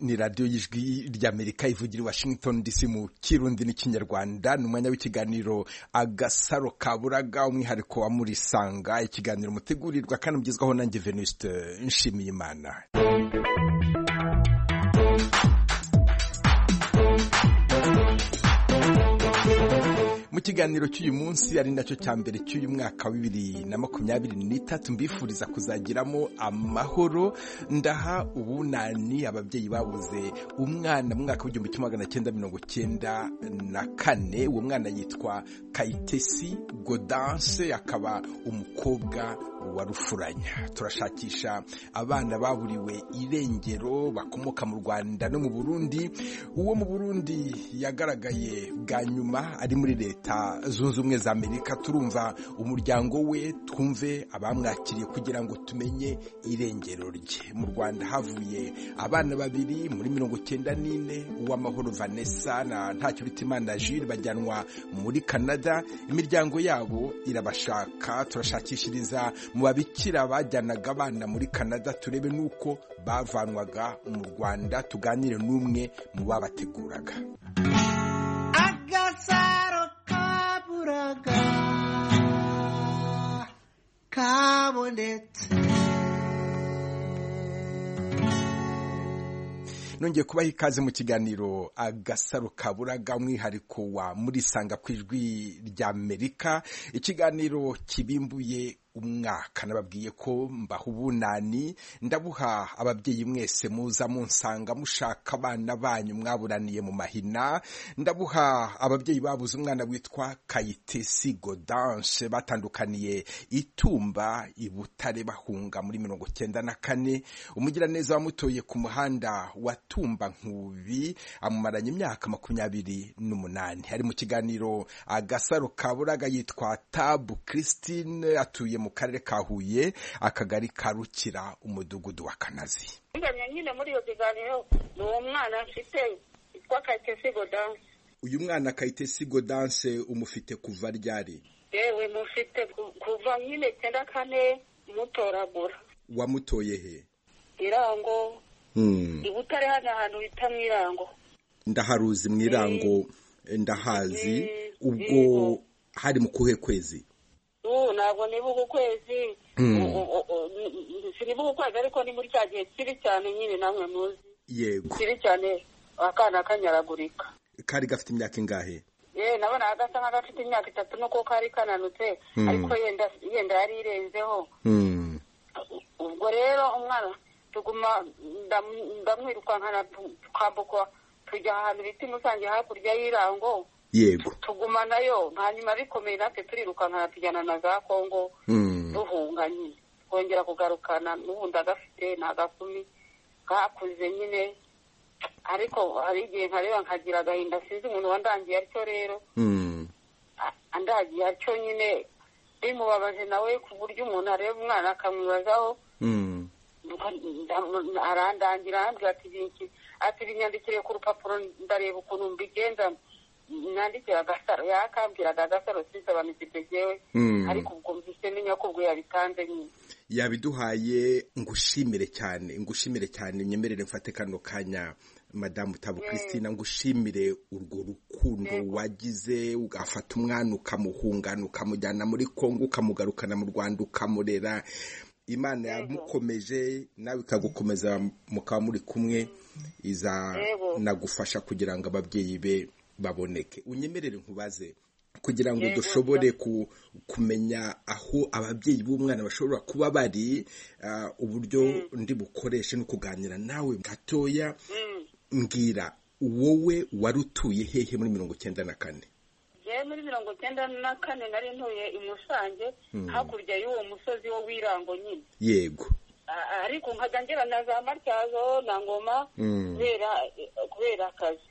ni radio y'ijwi ry'Amerika ivugira i Washington DC mu Kirundi n'ikinyarwanda. Numwanya w'ikiganiro Agasaro Kaburaga, umwihariko wa Murisanga, ikiganiro mutegurirwa kandi mugezwaho nanjye Venuste Nshimiyimana. Mu kiganiro cy'uyu munsi ari nacyo cya mbere cy'uyu mwaka wa 2023 mbifuriza kuzagiramo amahoro. Ndaha ubunani ababyeyi babuze umwana mu mwaka w'1994. Uwo mwana yitwa Kayitesi Gaudence, akaba umukobwa wa Rufuranya. Turashakisha abana baburiwe irengero bakomoka mu Rwanda no mu Burundi. Uwo mu Burundi yagaragaye bwa nyuma ari muri Leta Zunze Ubumwe za Amerika. Turumva umuryango we, twumve abamwakiriye kugira ngo tumenye irengero rye. Mu Rwanda havuye abana babiri muri 94, Uwamahoro Vanessa na Ntacyuritimana Jules bajyanwa muri Canada. Imiryango yabo irabashaka. Turashakishiriza mu babikira bajyanaga abana muri Canada, turebe nuko bavanwaga mu Rwanda. Tuganire n'umwe mu babateguraga. Agasaro Kaburaga kabonetse. Nongeye kubaha ikaze mu kiganiro Agasaro Kaburaga, umwihariko wa Murisanga ku ijwi ry'Amerika. Ikiganiro kibimbuye umwaka. Nababwiye ko mbaha ubunani, ndabuha ababyeyi mwese muza munsanga mushaka abana banyu mwaburaniye mu mahina. Ndabuha ababyeyi babuze umwana witwa Kayitesi Gaudence, batandukaniye Itumba i Butare bahunga muri 1994. Umugiraneza wamutoye ku muhanda wa Tumba Nkubi amumaranye imyaka 28. Hari mu kiganiro Agasaro Kaburaga. Yitwa Tabu Christine, atuye mu karere ka Huye, akagari ka Rukira, umudugudu wa Kanazi. Nyine muri iyo kiganiro uwo mwana mfite yitwa Kayitesi Gaudence. Uyu mwana Kayitesi Gaudence umufite kuva ryari? Yewe mufite kuva nyine 94 mutoragura. Wamutoye he? Irango. I Butare hano ahantu bita Mwirango. Ndaharuzi Mwirango, ndahazi. Ubwo hari mu kuhe kwezi? Ntabwo nibuka ukwezi. Sinibuka ukwezi, ariko ni muri cya gihe kiri cyane nyine namwe muzi. Yego. Kiri cyane akana kanyaragurika. Kari gafite imyaka ingahe? Nabona agasa nk'agafite imyaka 3 nuko kari kananutse, ariko yenda yari irenzeho. Ubwo rero umwana tuguma ndamwirukankana tukambuka tujya ahantu bita Musange hakurya y'Irango. Yego. Tuguma nayo, hanyuma bikomeye natwe turirukankana tujyana na za Kongo duhunga nyine. Kongera kugarukana n'ubundi agafite n'agakumi kakuze nyine, ariko hari igihe nkareba nkagira agahinda, sinzi umuntu wandangiye atyo rero. Andagiye atyo nyine bimubabaje nawe ku buryo umuntu areba umwana akamwibazaho. Arandangira ambwira ati binyandikire ku rupapuro ndareba ukuntu mbigenza. Nandikira Agasaro, yakambwiraga Agasaro sinsobanukirwe jewe, ariko ubwo mvise menya ko ubwo yabitanze nyine. Yabiduhaye. Ngushimire cyane, nyemerere mfate kano kanya Madame Tabu Christine, ngushimire urwo rukundo wagize, ugafata umwana ukamuhungana ukamujyana muri Kongo ukamugarukana mu Rwanda ukamurera. Imana yamukomeje nawe ikagukomeza, mukaba muri kumwe, iza nagufasha kugira ngo ababyeyi be baboneke. Unyemerere nkubaze kugira ngo dushobore kumenya aho ababyeyi b'umwana bashobora kuba bari, uburyo ndi bukoreshe no kuganira nawe gatoya. Mbwira, wowe warutuye hehe muri 1994? Muri 1994 nari ntuye i Musange, hakurya y'uwo musozi wo w'Irango nyine. Yego. Ariko nkajya na za Matyazo na Ngoma kubera akazi.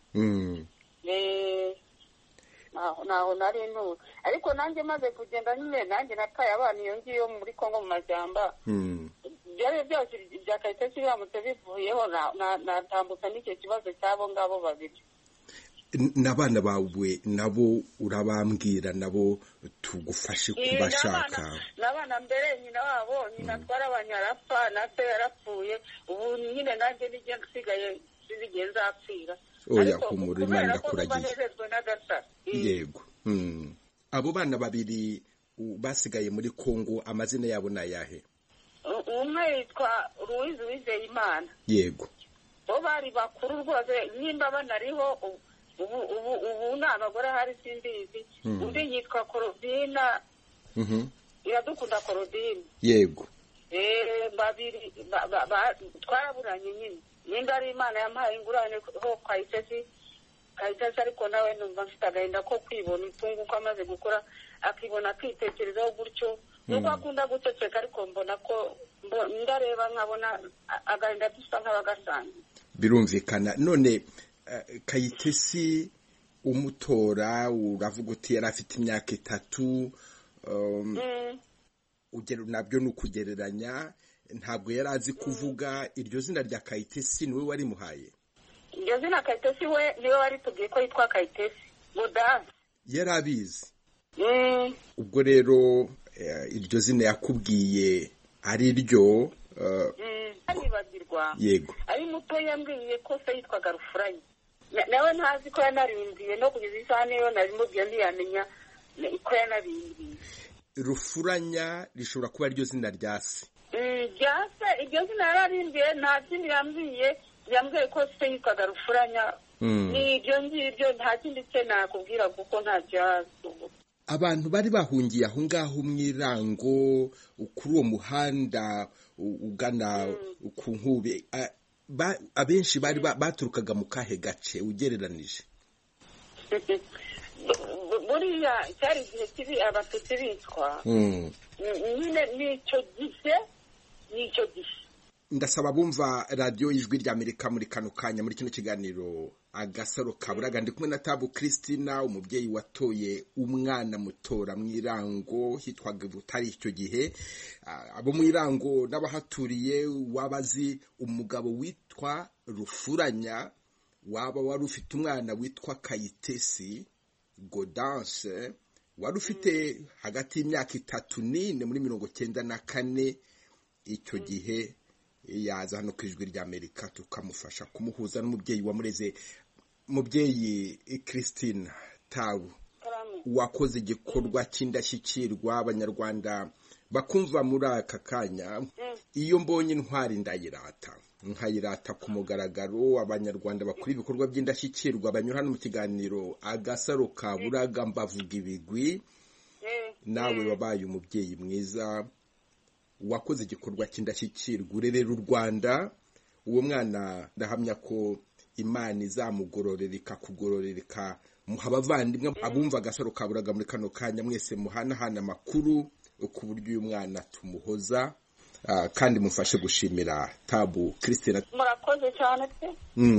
Naho nari ntuye, ariko nanjye maze kugenda nyine nanjye nataye abana iyo ngiyo muri Kongo mu Majyamba. Byari byose bya Kayitesi biramutse bivuyeho natambutsa n'icyo kibazo cyabo ngabo babiri. N'abana bawe nabo urabambwira, nabo tugufashe kubashaka. N'abana mbere nyina wabo, nyina twarabanye arapfa, natwe yarapfuye. Ubu nyine nanjye nijye nsigaye igihe nzapfira oya humura Imana ndakuragiye yego abo bana babiri basigaye muri Kongo amazina yabo ni ayahe? umwe yitwa Louise Uwizeyimana yego bo bari bakuru rwose nimba banariho ubu ni abagore hari simbizi undi yitwa Korodina Iradukunda Korodine yego babiri twaraburanye nyine nimba ari Imana yampaye ingurane ho Kayitesi ariko nawe numva mfite agahinda ko kwibona utunguka amaze gukora akibona akitekerezaho gutyo nuko akunda guceceka ariko mbona ko ndareba nkabona agahinda dusa nk'abagasanzwe birumvikana. None Kayitesi umutora uravuga uti yari afite imyaka 3 ugero nabyo nukugereranya ntabwo yari azi kuvuga iryo zina rya Kayitesi niwe wari muhaye? Iryo zina Kayitesi we niwe wari tubwiye ko yitwa Kayitesi Godanse yari abizi. Ubwo rero iryo zina yakubwiye ari ryo aribagirwa yego ari muto yambwiye ko se yitwaga Rufuranya nawe ntazi ko yanarimbiye no kugeza isaha niyo narimubwiye ntiyamenya ko yanarimbiye. Rufuranya rishobora kuba iryo zina rya se iryo zina yararimbiye nta kindi yambwiye ko se yitwaga Rufuranya ni ibyo ngibyo nta kindi cye nakubwira kuko nta cyazo. Abantu bari bahungiye aho ngaho mw'irango kuri uwo muhanda ugana ku Nkube abenshi bari baturukaga mu kahe gace ugereranije? Buriya cyari igihe kibi abatutsi bitwa nyine nicyo gihe ndasaba bumva radio y'Ijwi ry'Amerika muri kano kanya muri kino kiganiro Agasaro Kaburaga ndi kumwe na Tabu Christina umubyeyi watoye umwana mutora mw'irango hitwaga Butari icyo gihe. Abo mw'irango n'abahaturiye wabazi umugabo witwa Rufuranya waba wari ufite umwana witwa Kayitesi Godanse wari ufite hagati y'imyaka 3 n'ine muri 1994 icyo gihe yaza hano ku Ijwi ry'Amerika tukamufasha kumuhuza n'umubyeyi wamureze. Mubyeyi Christine Tabu wakoze igikorwa cy'indashyikirwa abanyarwanda bakumva muri aka kanya. Iyo mbonye intwari nkayirata ku mugaragaro abanyarwanda bakora ibikorwa by'indashyikirwa banyura hano mu kiganiro Agasaro Kaburaga mbavuga ibigwi. Nawe wabaye umubyeyi mwiza wakoze igikorwa cy'indashyikirwa urerera u Rwanda. Uwo mwana ndahamya ko Imana izamugororera ikakugororera muha abavandimwe abumva Agasaro Kaburaga muri kano kanya mwese muhanahana amakuru ku buryo uyu mwana tumuhoza kandi mufashe gushimira Tabu Christina. Murakoze cyane pe.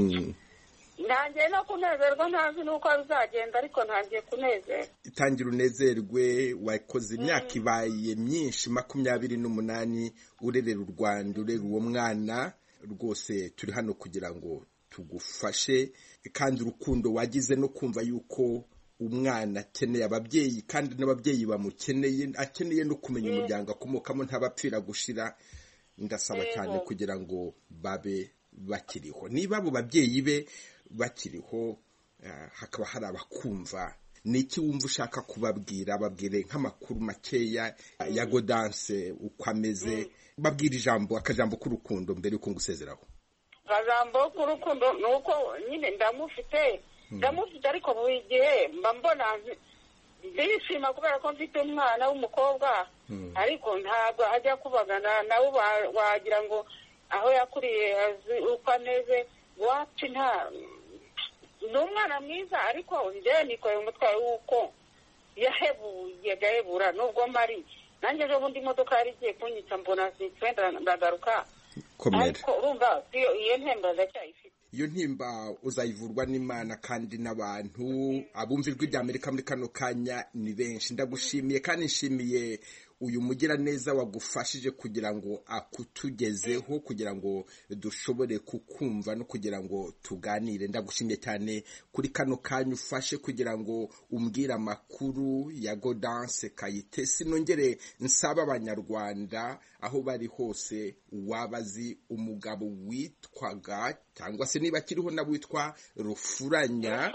Nanjye no kunezerwa ntazi nuko bizagenda ariko ntangiye kunezerwa. Itangira unezerwe wakoze imyaka ibaye myinshi 28 urerera u Rwanda urera uwo mwana rwose turi hano kugira ngo tugufashe kandi urukundo wagize no kumva yuko umwana akeneye ababyeyi kandi n'ababyeyi bamukeneye akeneye no kumenya umuryango akomokamo ntabapfira gushira. Ndasaba cyane kugira ngo babe bakiriho niba abo babyeyi be bakiriho hakaba hari abakumva niki wumva ushaka kubabwira babwire nk'amakuru makeya ya Godanse uko ameze babwira akajambo k'urukundo mbere yuko ngusezeraho. Akajambo k'urukundo nuko nyine ndamufite ariko buri gihe mba mbona ndishima kubera ko mfite umwana w'umukobwa ariko ntabwo ajya kubagana nawe wagira ngo aho yakuriye azi uko ameze wacu ni umwana mwiza ariko njye nikoye umutwaro w'uko yahebuye gahebura nubwo mari nanjye ejo bundi imodoka yari igiye kunyica mbona sinkwenda ndagaruka ariko urumva iyo ntemba ndacyayifite. Iyo ntimba uzayivurwa n'Imana kandi n'abantu abumva Ijwi ry'Amerika muri kano kanya ni benshi. Ndagushimiye kandi nshimiye uyu mugiraneza wagufashije kugira ngo akutugezeho, kugira ngo dushobore kukumva no kugira ngo tuganire. Ndagushimye cyane kuri kano kanya ufashe kugira ngo umbwire amakuru ya Gaudence Kayitesi. Nongere nsaba Abanyarwanda aho bari hose wabazi umugabo witwaga cyangwa se niba kiriho na witwa Rufuranya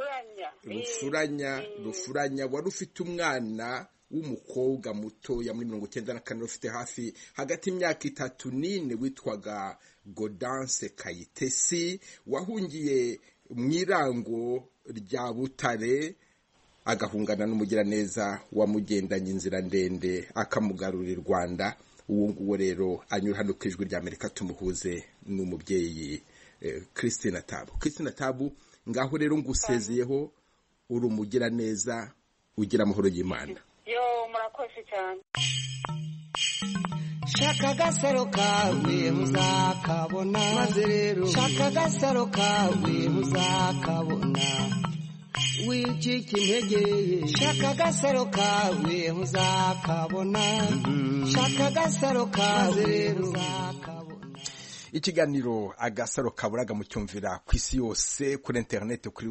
wari ufite umwana w'umukobwa mutoya muri 1994 ufite hafi hagati y'imyaka 3 n'ine witwaga Gaudence Kayitesi, wahungiye mu irango rya Butare agahungana n'umugiraneza wamugendanye inzira ndende akamugarura i Rwanda. Uwo nguwo rero anyura hano ku Ijwi ry'Amerika tumuhuze n'umubyeyi Christine Tabu. Ngaho rero ngusezeyeho, uri umugiraneza, ugira amahoro y'Imana. Yo, murakoze cyane. Shaka agasaro kawe muzakabona, maze rero shaka agasaro kawe muzakabona, wicika intege. Shaka agasaro kawe muzakabona, shaka agasaro kawe muzakabona. Ikiganiro Agasaro Kaburaga mucyumvira ku isi yose kuri internet kuri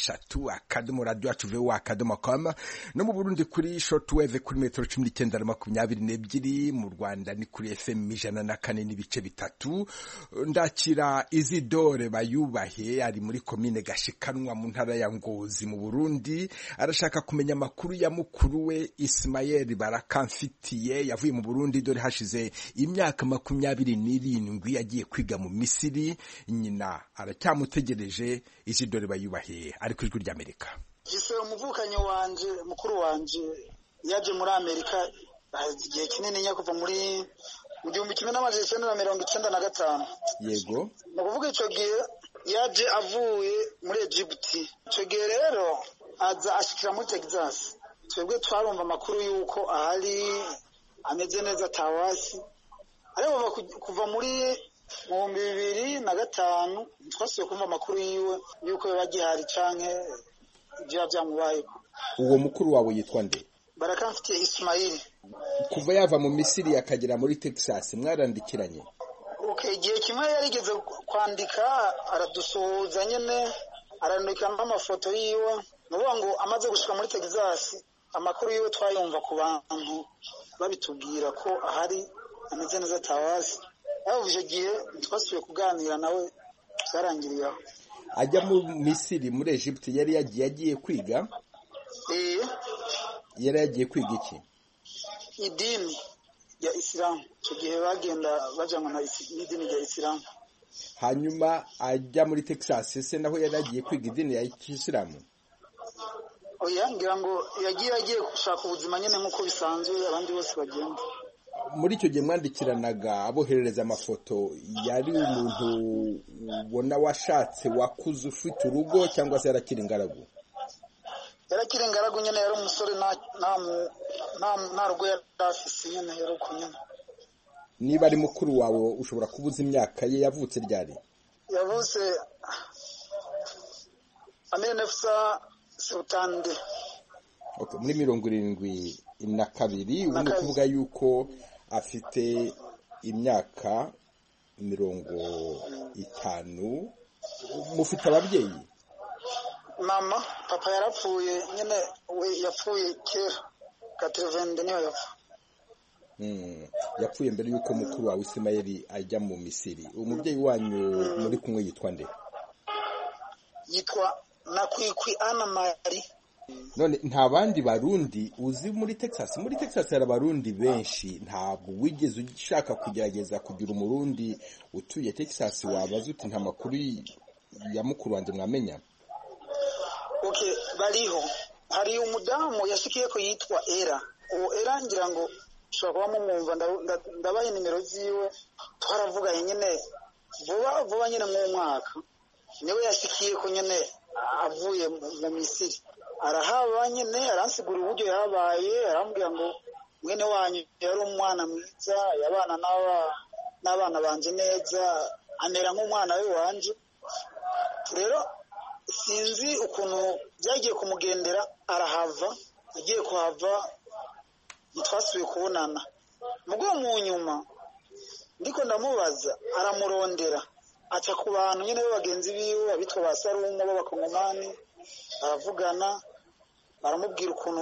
wa3.radio.com no mu Burundi kuri shortwave kuri metero 1922, mu Rwanda ni kuri FM 104.3. Ndakira Isidore Bayubahe ari muri commune Gashikanwa mu ntara ya Ngozi mu Burundi. Arashaka kumenya amakuru ya mukuru we Ismael Barakamfitiye yavuye mu Burundi dore hashize imyaka 27 yagiye kwiga mu Misiri. Nyina aracyamutegereje. Isidore Bayubahe ari ku Ijwi ry'Amerika. Gise umuvukanyo wanje mukuru wanje yaje muri Amerika igihe kinini nyakuva muri 1995. Yego, nukuvuga ico gihe yaje avuye muri Egypt. Ico gihe rero aza ashikira muri Texas. Twebwe twarumva amakuru yuko ahari ameze neza tawasi, ariko kuva muri 2005 twasuye kumva amakuru yiwe yuko yagihari canke ibyo byamubayeko. uwo mukuru wawe yitwa nde? Barakamfitiye Ismail. Kuva yava mu Misiri akagera muri Texas mwarandikiranye? Igihe kimwe yarigeze kwandika aradusuhuza nyene, arandika n'amafoto yiwe. Nuvuga ngo amaze gushika muri Texas amakuru yiwe twayumva ku bantu babitubwira ko ahari ameze neza tawasi. Ivyo gihe twasuye kuganira nawe zarangiriye. Ajya mu Misiri muri Egypt yari yagiye kwiga? Yari yagiye kwiga iki? Idini ya Islam. Icyo gihe bagenda bajyanwa na idini ya Islam. Hanyuma ajya muri Texas se naho yari yagiye kwiga idini ya Islam? Oya, ngira ngo yagiye gushaka ubuzima nyene nk'uko bisanzwe abandi bose bagenda. Muri icyo gihe mwandikiranaga aboherereza amafoto, yari umuntu ubona washatse wakuze ufite urugo cyangwa se yarakiri ingaragu? Yarakiri ingaragu nyene, yari umusore nta rugo yari afise nyene, yari uko nyene. Niba ari mukuru wawe ushobora kubuza imyaka ye, yavutse ryari? Yavutse amenefsa sultande. Okay, muri 72. Ubu kuvuga yuko afite imyaka 50. Mufite ababyeyi? Mama, papa yarapfuye nyene, we yapfuye kera 80 niyo yapfuye. Yapfuye mbere yuko mukuru wawe Ismail ajya mu Misiri. Umubyeyi wanyu muri kumwe yitwa nde? Yitwa Nakwikwi Ana Mari. None nta bandi barundi uzi muri Texas? Muri Texas hari abarundi benshi, ntabwo wigeze ushaka kugerageza kugira umurundi utuye Texas wabaza uti nta makuru ya mukuru wanje mwamenya? Bariho. Hari umudamu yashikiye ko yitwa Era. Uwo Era ngira ngo ushobora kuba mumwumva, ndabaye nimero ziwe, twaravuganye nyene vuba nyene mu mwaka. Niwe yashikiye ko nyene avuye mu Misiri. Arahaba nyene, aransigura uburyo yabaye, arambwira ngo mwene wanyu yari umwana mwiza, yabana n'abana banje neza, amera nk'umwana we wanje. Rero sinzi ukuntu byagiye kumugendera, arahava. Agiye kuhava ntitwasubiye kubonana. mugo mu nyuma ndiko ndamubaza aramurondera aca ku bantu nyene bagenzi biwe abitwa ba Sarumo b'abakongomani baravugana baramubwira ukuntu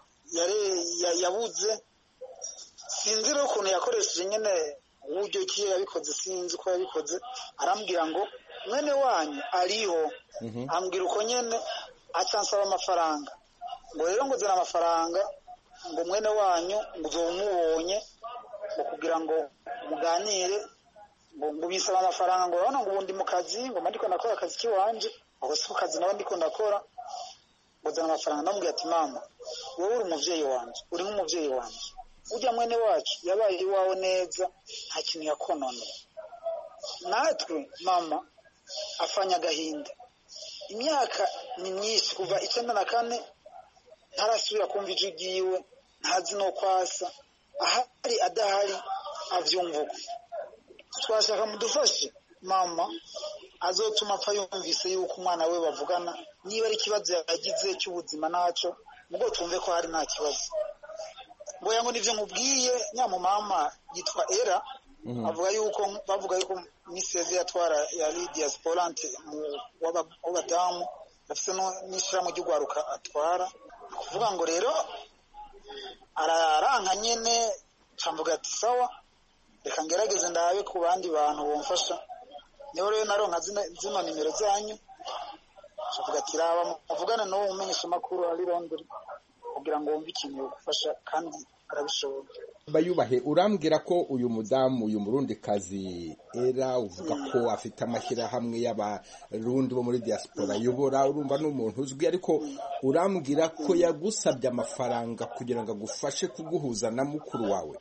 yabuze sinzi rero ukuntu yakoresheje nyene uburyo ki yabikoze sinzi ko yabikoze arambwira ngo mwene wanyu ariho ambwira uko nyene acansaba amafaranga ngo rero ngo zana amafaranga ngo mwene wanyu ngo uzomubonye ngo kugira ngo muganire ngo bisaba amafaranga ngo urabona ngo ubundi mu kazi ngo ndiko nakora akazi kiwanje aho si kazi nawe ndiko ndakora ngo zana amafaranga ndamubwira ati mama wowe uri umuvyeyi wanje uri nk'umuvyeyi wanje ujya mwene wacu yabaye iwawe neza nta kintu yakonona natwe mama afanya agahinda imyaka ni myinshi kuva 94 ntarasubira kumva ijwi ryiwe ntazi no kwasa ahari adahari avyumvuka twashaka mudufashe mama azotuma apfa yumvise yuko umwana we bavugana niba ari ikibazo yagize cy'ubuzima naco mugo tumve ko hari nta kibazo boya ngo nivyo nkubwiye nyamu mama yitwa Era bavuga yuko miseze yatwara yari diasporante w'abadamu afise n'ishira mu ry'ugwaruka atwara kuvuga ngo rero araranka nyene camvuga ati sawa reka ngerageze ndabe ku bandi bantu bomfasha niho rero naronka zino nimero zanyu cavuga ati raba muvugana n'uwo umenyesha makuru ari Londres kugira ngo wumve ikintu yogufasha kandi arabishobora. Bayubahe urambwira ko uyu mudamu uyu Murundikazi Era uvuga ko afite amashyirahamwe y'abarundi bo muri diaspora yobora urumva n'umuntu uzwi ariko urambwira ko yagusabye amafaranga kugira ngo agufashe kuguhuza na mukuru wawe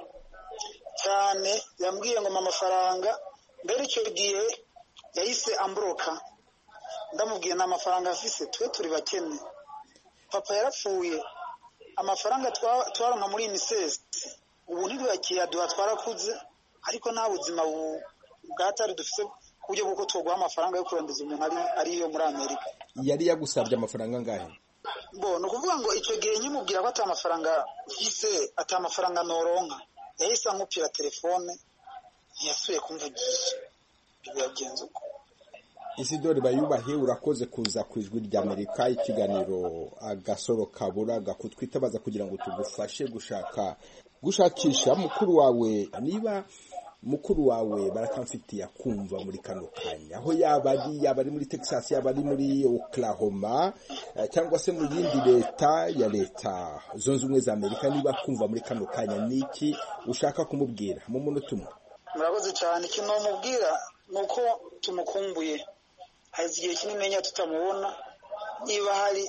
cyane yambwiye ngo amafaranga mbere icyo gihe yahise ambroka ndamubwiye n'amafaranga afise twe turi bakene papa yarapfuye amafaranga twaronka muri misese ubu ntiduhakiye duha twarakuze ariko nta buzima bwatari dufise kuburyo bw'uko twoguha amafaranga yo kurondeza umuntu ariyo muri Amerika. Yari yagusabye amafaranga ngahe? Bo no kuvuga ngo icyo gihe nyimubwira ko atamafaranga fise atamafaranga noronka yahise ankupira telefone ntiyasubiye kumvugisha byagenze uko. Isidore Bayubahe urakoze kuza ku ijwi rya Amerika ikiganiro agasoro kabura gakutwitabaza kugira ngo tugufashe gushakisha mukuru wawe niba mukuru wawe barakamfitiye kumva muri kano kanya aho yaba ari muri Texas yaba ari muri Oklahoma cyangwa se mu yindi leta ya leta zunze ubumwe za Amerika niba kumva muri kano kanya niki ushaka kumubwira mu munota umwe? Murakoze cyane kino mubwira nuko tumukumbuye hazi igihe kinini tutamubona niba hari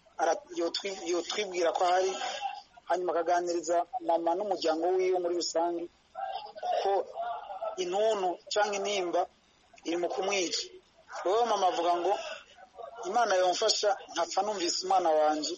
yotwibwira ko hari hanyuma akaganiriza mama n'umuryango wiwe muri rusange ko intuntu cyangwa inimba iri mu kumwica wowe mama avuga ngo Imana yomfasha nkapfa numvise umwana wanje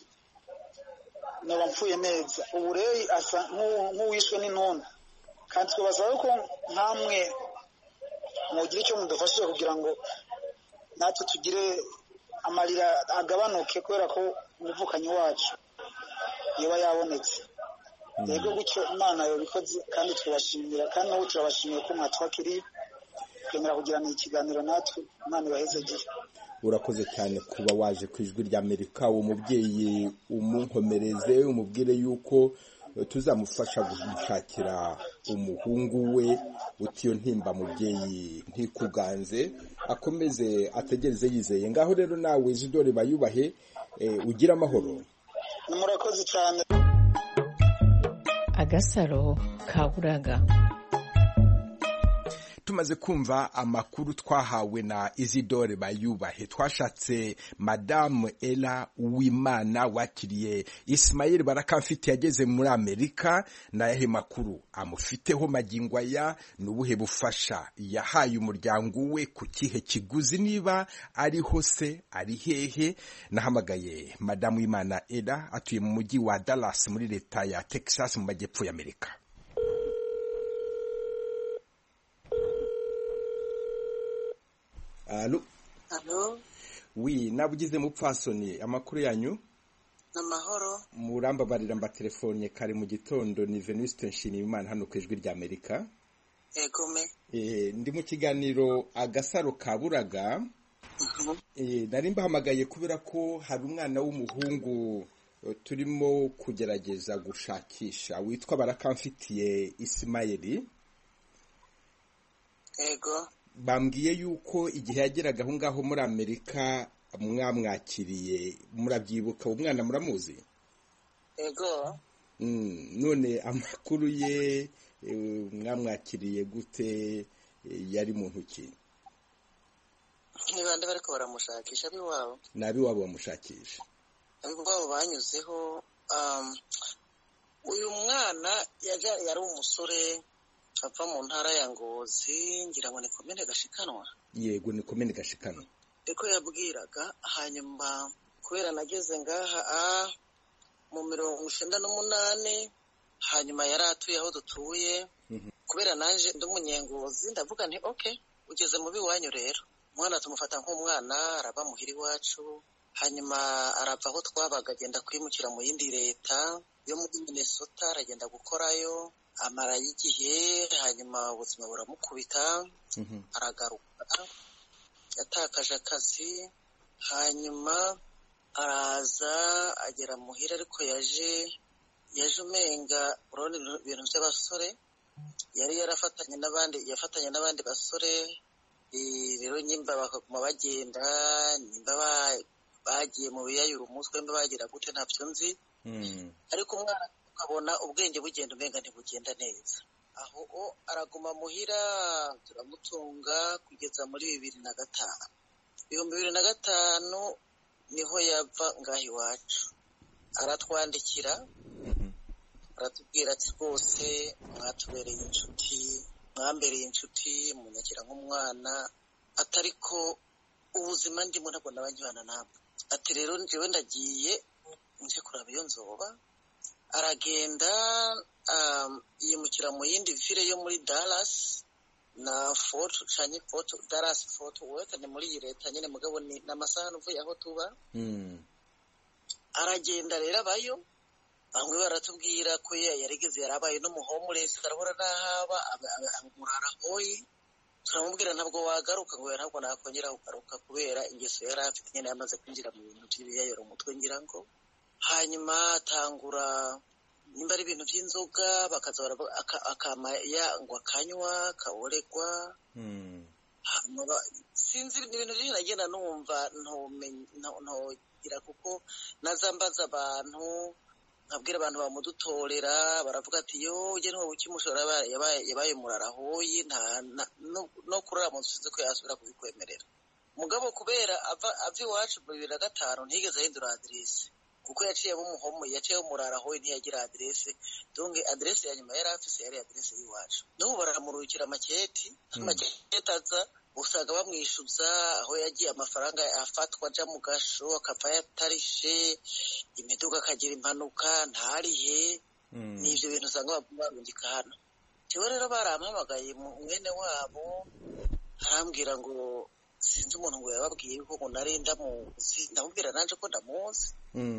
noba mpfuye neza ubu rero asa nk'uwishwe n'intuntu kandi twabasaba ko nkamwe mugira icyo mudufashije kugira ngo natwe tugire amarira agabanuke kubera ko umuvukanyi wacu yoba yabonetse yego gutyo Imana yobikoze kandi turabashimira kandi nawe turabashimiye ko mwatwakiriye twemera kugirana ikiganiro natwe Imana ibahezegire. Urakoze cyane kuba waje ku ijwi rya Amerika uwo mubyeyi umunkomereze umubwire yuko tuzamufasha gushakira umuhungu we utiyo ntimba mubyeyi ntikuganze akomeze ategereze yizeye ngaho rero nawe Isidore Bayubahe ugira amahoro. Murakoze cyane. Agasaro kaburaga. Tumaze kumva amakuru twahawe na Isidore Bayubahe twashatse Madame Ella Uwimana wakiriye Ismail Barakamfite yageze muri Amerika na yahe makuru amufiteho magingwa ya nubuhe bufasha yahaye umuryango we ku kihe kiguzi niba ari hose ari hehe. Nahamagaye Madame Uwimana Ella atuye mu mujyi wa Dallas muri leta ya Texas mu majyepfo ya Amerika. Allô? Allô? Oui, nabugize mupfasoni amakuru yanyu? Namahoro. Murambabarira mbatelefone kare mu gitondo ni Venuste Nshimiyimana hano ku ijwi rya Amerika. Egome. Ndi mu kiganiro agasaro kaburaga. Nari mbahamagaye kubera ko hari umwana w'umuhungu turimo kugerageza gushakisha witwa Barakamfitiye Ismaili. Ego. Bambwiye yuko igihe yageraga aho ngaho muri Amerika mwamwakiriye, murabyibuka umwana muramuzi? Ego. None amakuru ye mwamwakiriye gute, yari muntu ki? Ni bande bariko baramushakisha biwabo? Nabi wabo bamushakisha. Ab'iwabo banyuzeho uyu mwana yari umusore ava mu ntara ya Ngozi, ngira ngo ni komine Gashikanwa. Yego, ni komine Gashikanwa. Eko yabwiraga, hanyuma kubera nageze ngaha mu 98, hanyuma yari atuye aho dutuye. Kubera nanje ndi umunyengozi ndavuga nti okay, ugeze mu biwanyu rero. Umwana tumufata nk'umwana, araba muhiri wacu, hanyuma arava aho twabaga agenda kwimukira mu yindi leta yo muri Minnesota, aragenda gukorayo, amara y'igihe, hanyuma ubuzima buramukubita, aragaruka, yatakaje akazi, hanyuma araza agera muhira, ariko yaje umenga urabona ibintu by'abasore, yari yafatanye n'abandi basore. Rero nyimba bakaguma bagenda, nyimba bagiye mu biyayura umutwe, mbe bagira gute ntabyo nzi. Ariko umwana ukabona ubwenge bugenda umenga ntibugenda neza. Aho araguma muhira, turamutunga kugeza muri 2005. 2005 niho yava ngaho iwacu, aratwandikira, aratubwira ati rwose mwatubereye inshuti, mwambereye inshuti, munyakira nk'umwana, atariko ubuzima ndimo ntabwo nabanywana namwe. Ati rero njyewe ndagiye nje kuraba iyo nzoba. Aragenda yimukira mu yindi ville yo muri Dallas na Fort Dallas Fort Worth, ni muri iyi leta nyine, mugabo ni n'amasaha uvuye aho tuba. Aragenda rero abayo, bamwe baratubwira ko yarigeze yarabaye n'umuhomeless, arahora n'ahaba amurara hoyi. Turamubwira ntabwo wagaruka, ngo ntabwo nakongera kugaruka kubera ingeso yari afite nyine yamaze kwinjira mu bintu by'ibiyayura umutwe, ngira ngo. Hanyuma atangura nimba ari ibintu by'inzoga, bakaza akama ngo akanywa kaboregwa. Sinzi ibintu byinshi nagenda numva ntogira, kuko nazambaza abantu, nkabwira abantu bamudutorera, baravuga ati yo uje niwe ukimushora yabaye murarahoyi, no kurara mu nzu ko yasubira kubikwemerera. Mugabo kubera ava iwacu mu 2005 ntigeze ahindura adresse, kuko yaciye murarahoyi, ntiyagira adresse. Donc adresse ya nyuma yari afise yari adresse y'iwacu. N'ubu baramurukira maketi aza, usanga bamwishuza aho yagiye, amafaranga afatwa aja mu gasho, akava yatarishe, imiduga akagira impanuka ntarihe. N'ivyo bintu usanga barungika hano. Jewe rero barampamagaye mwene wabo, arambwira ngo sinzi umuntu ngo yababwiye ko ngo nari ndamuzi. Ndamubwira nanje ko ndamuzi.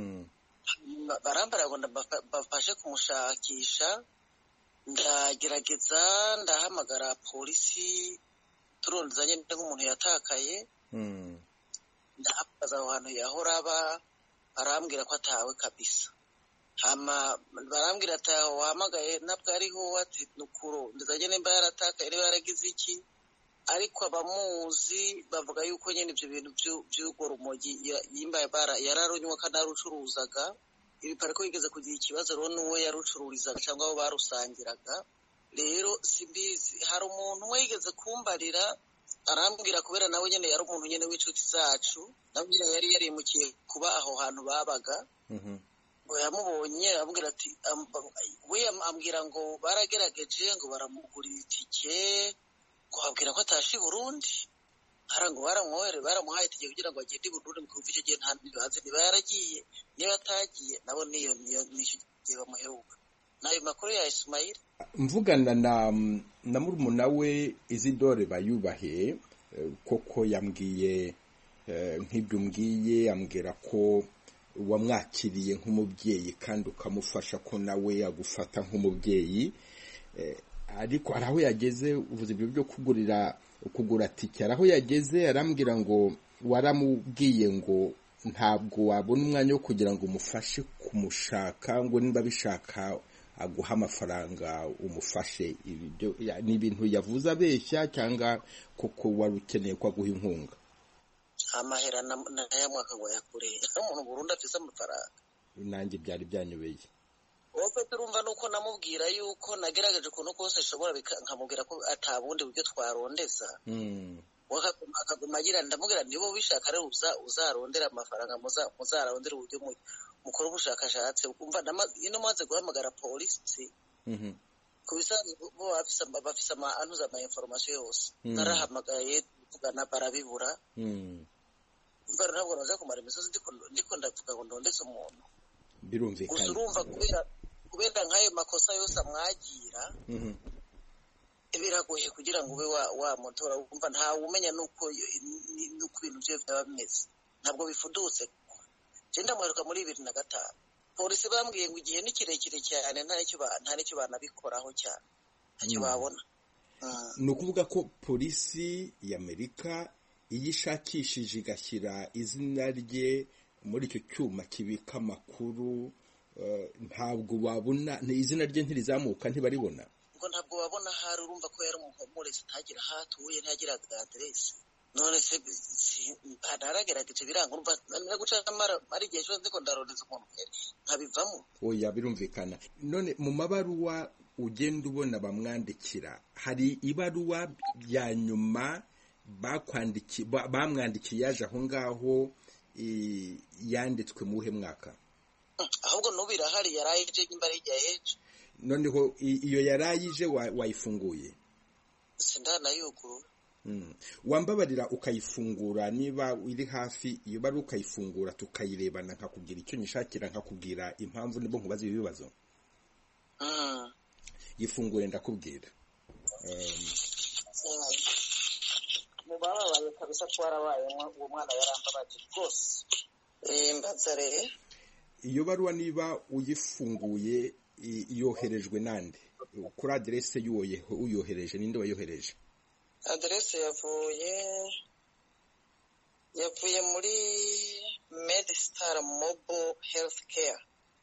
Barambara ngo bafashe kumushakisha. Ndagerageza, ndahamagara polisi, turondezanye nk'umuntu yatakaye. Ndahabaza aho hantu yahora aba, arambwira ko atawe kabisa. Hama barambwira ati wahamagaye ntabwo ariho, ati nukuro ndazanye nimba yaratakaye, niba yaragize iki. Ariko abamuzi bavuga yuko nyine ibyo bintu by'urwo rumogi yimba yararunywa kanarucuruzaga. Ibipariko yigeze kugira ikibazo rero n'uwo yarucururizaga cyangwa abo barusangiraga. Rero simbizi, hari umuntu we yigeze kumbarira, arambwira kubera nawe nyine yari umuntu nyine w'inshuti zacu, nawe nyine yari yarimukiye kuba aho hantu babaga. Ngo yamubonye arambwira ati we ambwira ngo baragerageje ngo baramugurira itike, ngo babwira ko atashi Burundi. Harango baramuhaye itike kugira ngo agende Burundi, mu kuva icyo gihe nta ntibazi niba yaragiye, niba atagiye nabo niyo nishigiye bamuheruka. Nayo makuru ya Ismaili. Mvugana na murumuna we Isidore Bayubahe, koko yambwiye nk'ibyo mbwiye, ambwira ko wamwakiriye nk'umubyeyi kandi ukamufasha ko nawe agufata nk'umubyeyi, ariko hari aho yageze uvuze ibyo byo kugura tike, hari aho yageze arambwira ngo waramubwiye ngo ntabwo wabona umwanya wo kugira ngo umufashe kumushaka, ngo niba bishaka aguha amafaranga umufashe. Ni ibintu yavuze abeshya cyangwa koko wari ukeneye ko aguha inkunga? Amahera n'ayamwaka ngo yakure umuntu Burundi afise amafaranga. Nanjye byari byanyobeye. Wowe turumva nuko namubwira yuko nagerageje ukuntu kose ashobora nkamubwira ko atabundi buryo twarondeza. Akaguma agira, ndamubwira nibo bishaka rero uzarondera amafaranga, muzarondera uburyo mukora ubushakashatsi. Umva ino maze guhamagara polisi kubisanzwe bo bafise ama information yose. Narahamagaye tugana barabibura. Umva ntabwo naza kumara imisozi ndiko ndavuga ngo ndondetse umuntu. Birumvikana. Gusa urumva kubera nk'ayo makosa yose amwagira, biragoye kugira ngo ube wamutora. Umva ntawe umenya nuko ibintu byo byaba bimeze, ntabwo bifudutse. Je ndamweruka muri 2005 polisi bambwiye ngo igihe ni kirekire cyane nta nicyo banabikoraho cyane, ntacyo babona. Ni ukuvuga ko polisi y'Amerika iyo ishakishije igashyira izina rye muri icyo cyuma kibika amakuru, ntabwo babona izina rye ntirizamuka, ntibaribona ngo ntabwo babona. Hari urumva ko yari umuhumuriza, ntagira hatuye, ntagira adresse. None se ntaragerageje biranga, urumva nari guca ari igihe cyose ndiko ndarondeza umuntu nkabivamo. Oya, birumvikana. None mu mabaruwa ugenda ubona bamwandikira, hari ibaruwa ya nyuma bamwandikiye yaje aho ngaho yanditswe mu buhe mwaka? Ahubwo n'ubirahari yarayije imbere y'igihe hejo. Noneho iyo yarayije wayifunguye? Sindanayuguru. Wambabarira ukayifungura niba iri hafi, iyo bari ukayifungura tukayirebana, nkakubwira icyo nyishakira, nkakubwira impamvu nibo nkubaza ibibazo. Yifungure ndakubwira. Mubabaye kabisa ko warabaye uwo mwana yarambabaje rwose. Mbaza rero iyo baruwa niba uyifunguye yoherejwe nande? Kuri adresse uyohereje ninde wayohereje? Adresse yavuye muri MedStar Mobile Healthcare.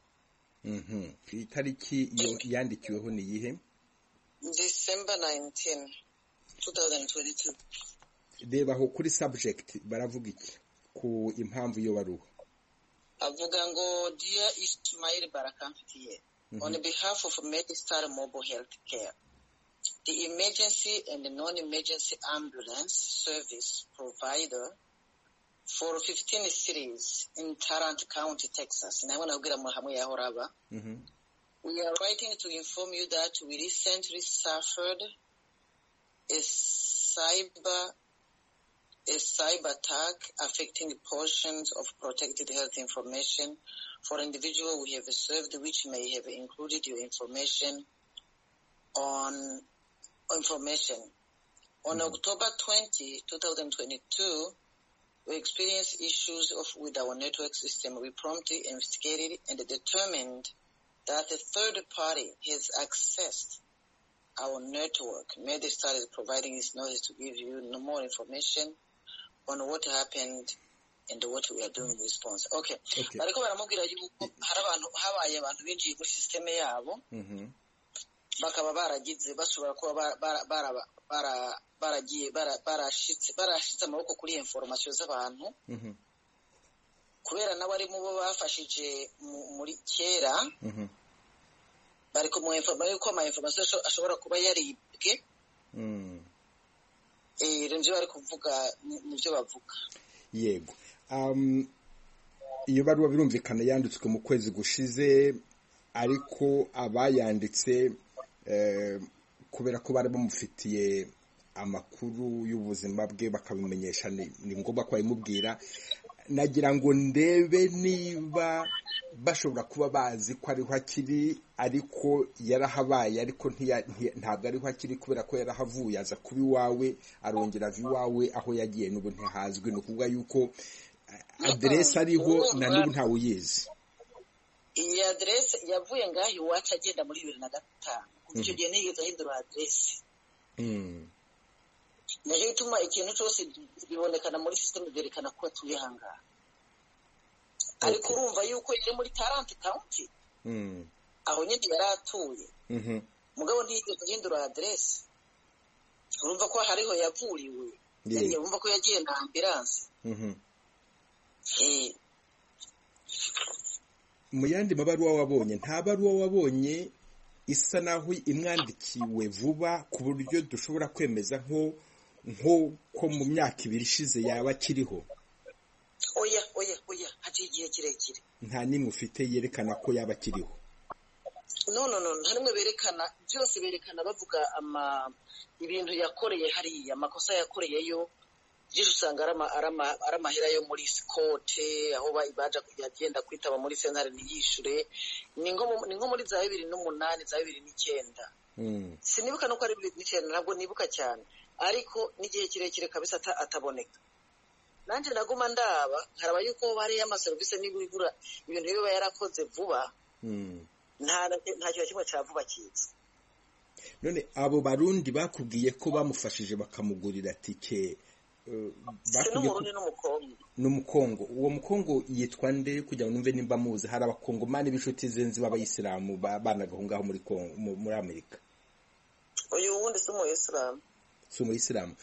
Itariki yandikiweho ni yihe? December 19, 2022. Reba aho kuri subject baravuga iki ku impamvu yo baruwa? Avuga ngo Dear Ismail Barakamfitiye, on behalf of MedStar Mobile Healthcare, the emergency and non-emergency ambulance service provider for 15 cities in Tarrant County, Texas. We are writing to inform you that we recently suffered a cyber attack affecting portions of protected health information for individuals we have served, which may have included your information. On October 20, 2022, we experienced issues with our network system. We promptly investigated and determined that a third party has accessed our network. MedStar is providing its notice to give you no more information on what happened and what we are doing in response. Okay. Bariko baramubwira yuko habaye abantu binjiye muri system yabo. Bakaba baragize bashobora kuba baragiye barashitse amaboko kuri information z'abantu. Kubera n'abari mu bo bafashije muri kera. Bariko mu information ashobora kuba yaribwe. Nibyo bari kuvuga, nibyo bavuga. Yego. Iyo baruwa birumvikana yanditswe mu kwezi gushize, ariko abayanditse kubera ko bari bamufitiye amakuru y'ubuzima bwe bakabimenyesha, ni ngombwa ko bayimubwira. Nagira ngo ndebe niba bashobora kuba bazi ko ariho akiri, ariko yarahabaye, ariko ntabwo ariho akiri kubera ko yarahavuye aza kuba iwawe, arongera ava iwawe, aho yagiye n'ubu ntihazwi. Ni ukuvuga yuko aderese ariho na n'ubu ntawe uyizi. Iyi aderese yavuye ngaho iwacu agenda muri 2005 kuva icyo gihe nigeze ahindura aderese. Naje gituma ikintu cyose bibonekana muri system byerekana ko atuye hangaha. Ariko urumva yuko yari muri Tarrant County aho nyine yari atuye. Mugabo ntiyigeze ahindura aderese. Urumva ko hariho yavuriwe. Urumva ko yagiye na ambulance. Mu yandi mabaruwa wabonye, nta baruwa wabonye isa naho imwandikiwe vuba ku buryo dushobora kwemeza nko mu myaka 2 ishize yaba akiriho? Oya haciye igihe kirekire. Nta nimwe ufite yerekana ko yaba akiriho? No harimwe berekana byose, berekana bavuga ibintu yakoreye hariya, amakosa yakoreyeyo. Jisho usanga aramahera yo muri Scott aho baja kugenda kwitaba muri sentare niyishure. Ni nko muri za 2008 za 2009. Sinibuka no ko ari 2009, ntabwo nibuka cyane, ariko n'igihe kirekire kabisa ataboneka. Nanje naguma ndaba haraba yuko bari y'amaservice n'ibigura ibintu biba yarakoze vuba. Nta cyo kimwe cyavuba kiza. None abo barundi bakubwiye ko bamufashije bakamugurira tike n'umukongo. Uwo mukongo yitwa nde kugira ngo numve nimba muzi? Hari abakongomani b'inshuti zenzi b'abayisilamu banagahungaho muri Amerika. Uyu wundi si umuyisilamu. Si umuyisilamu.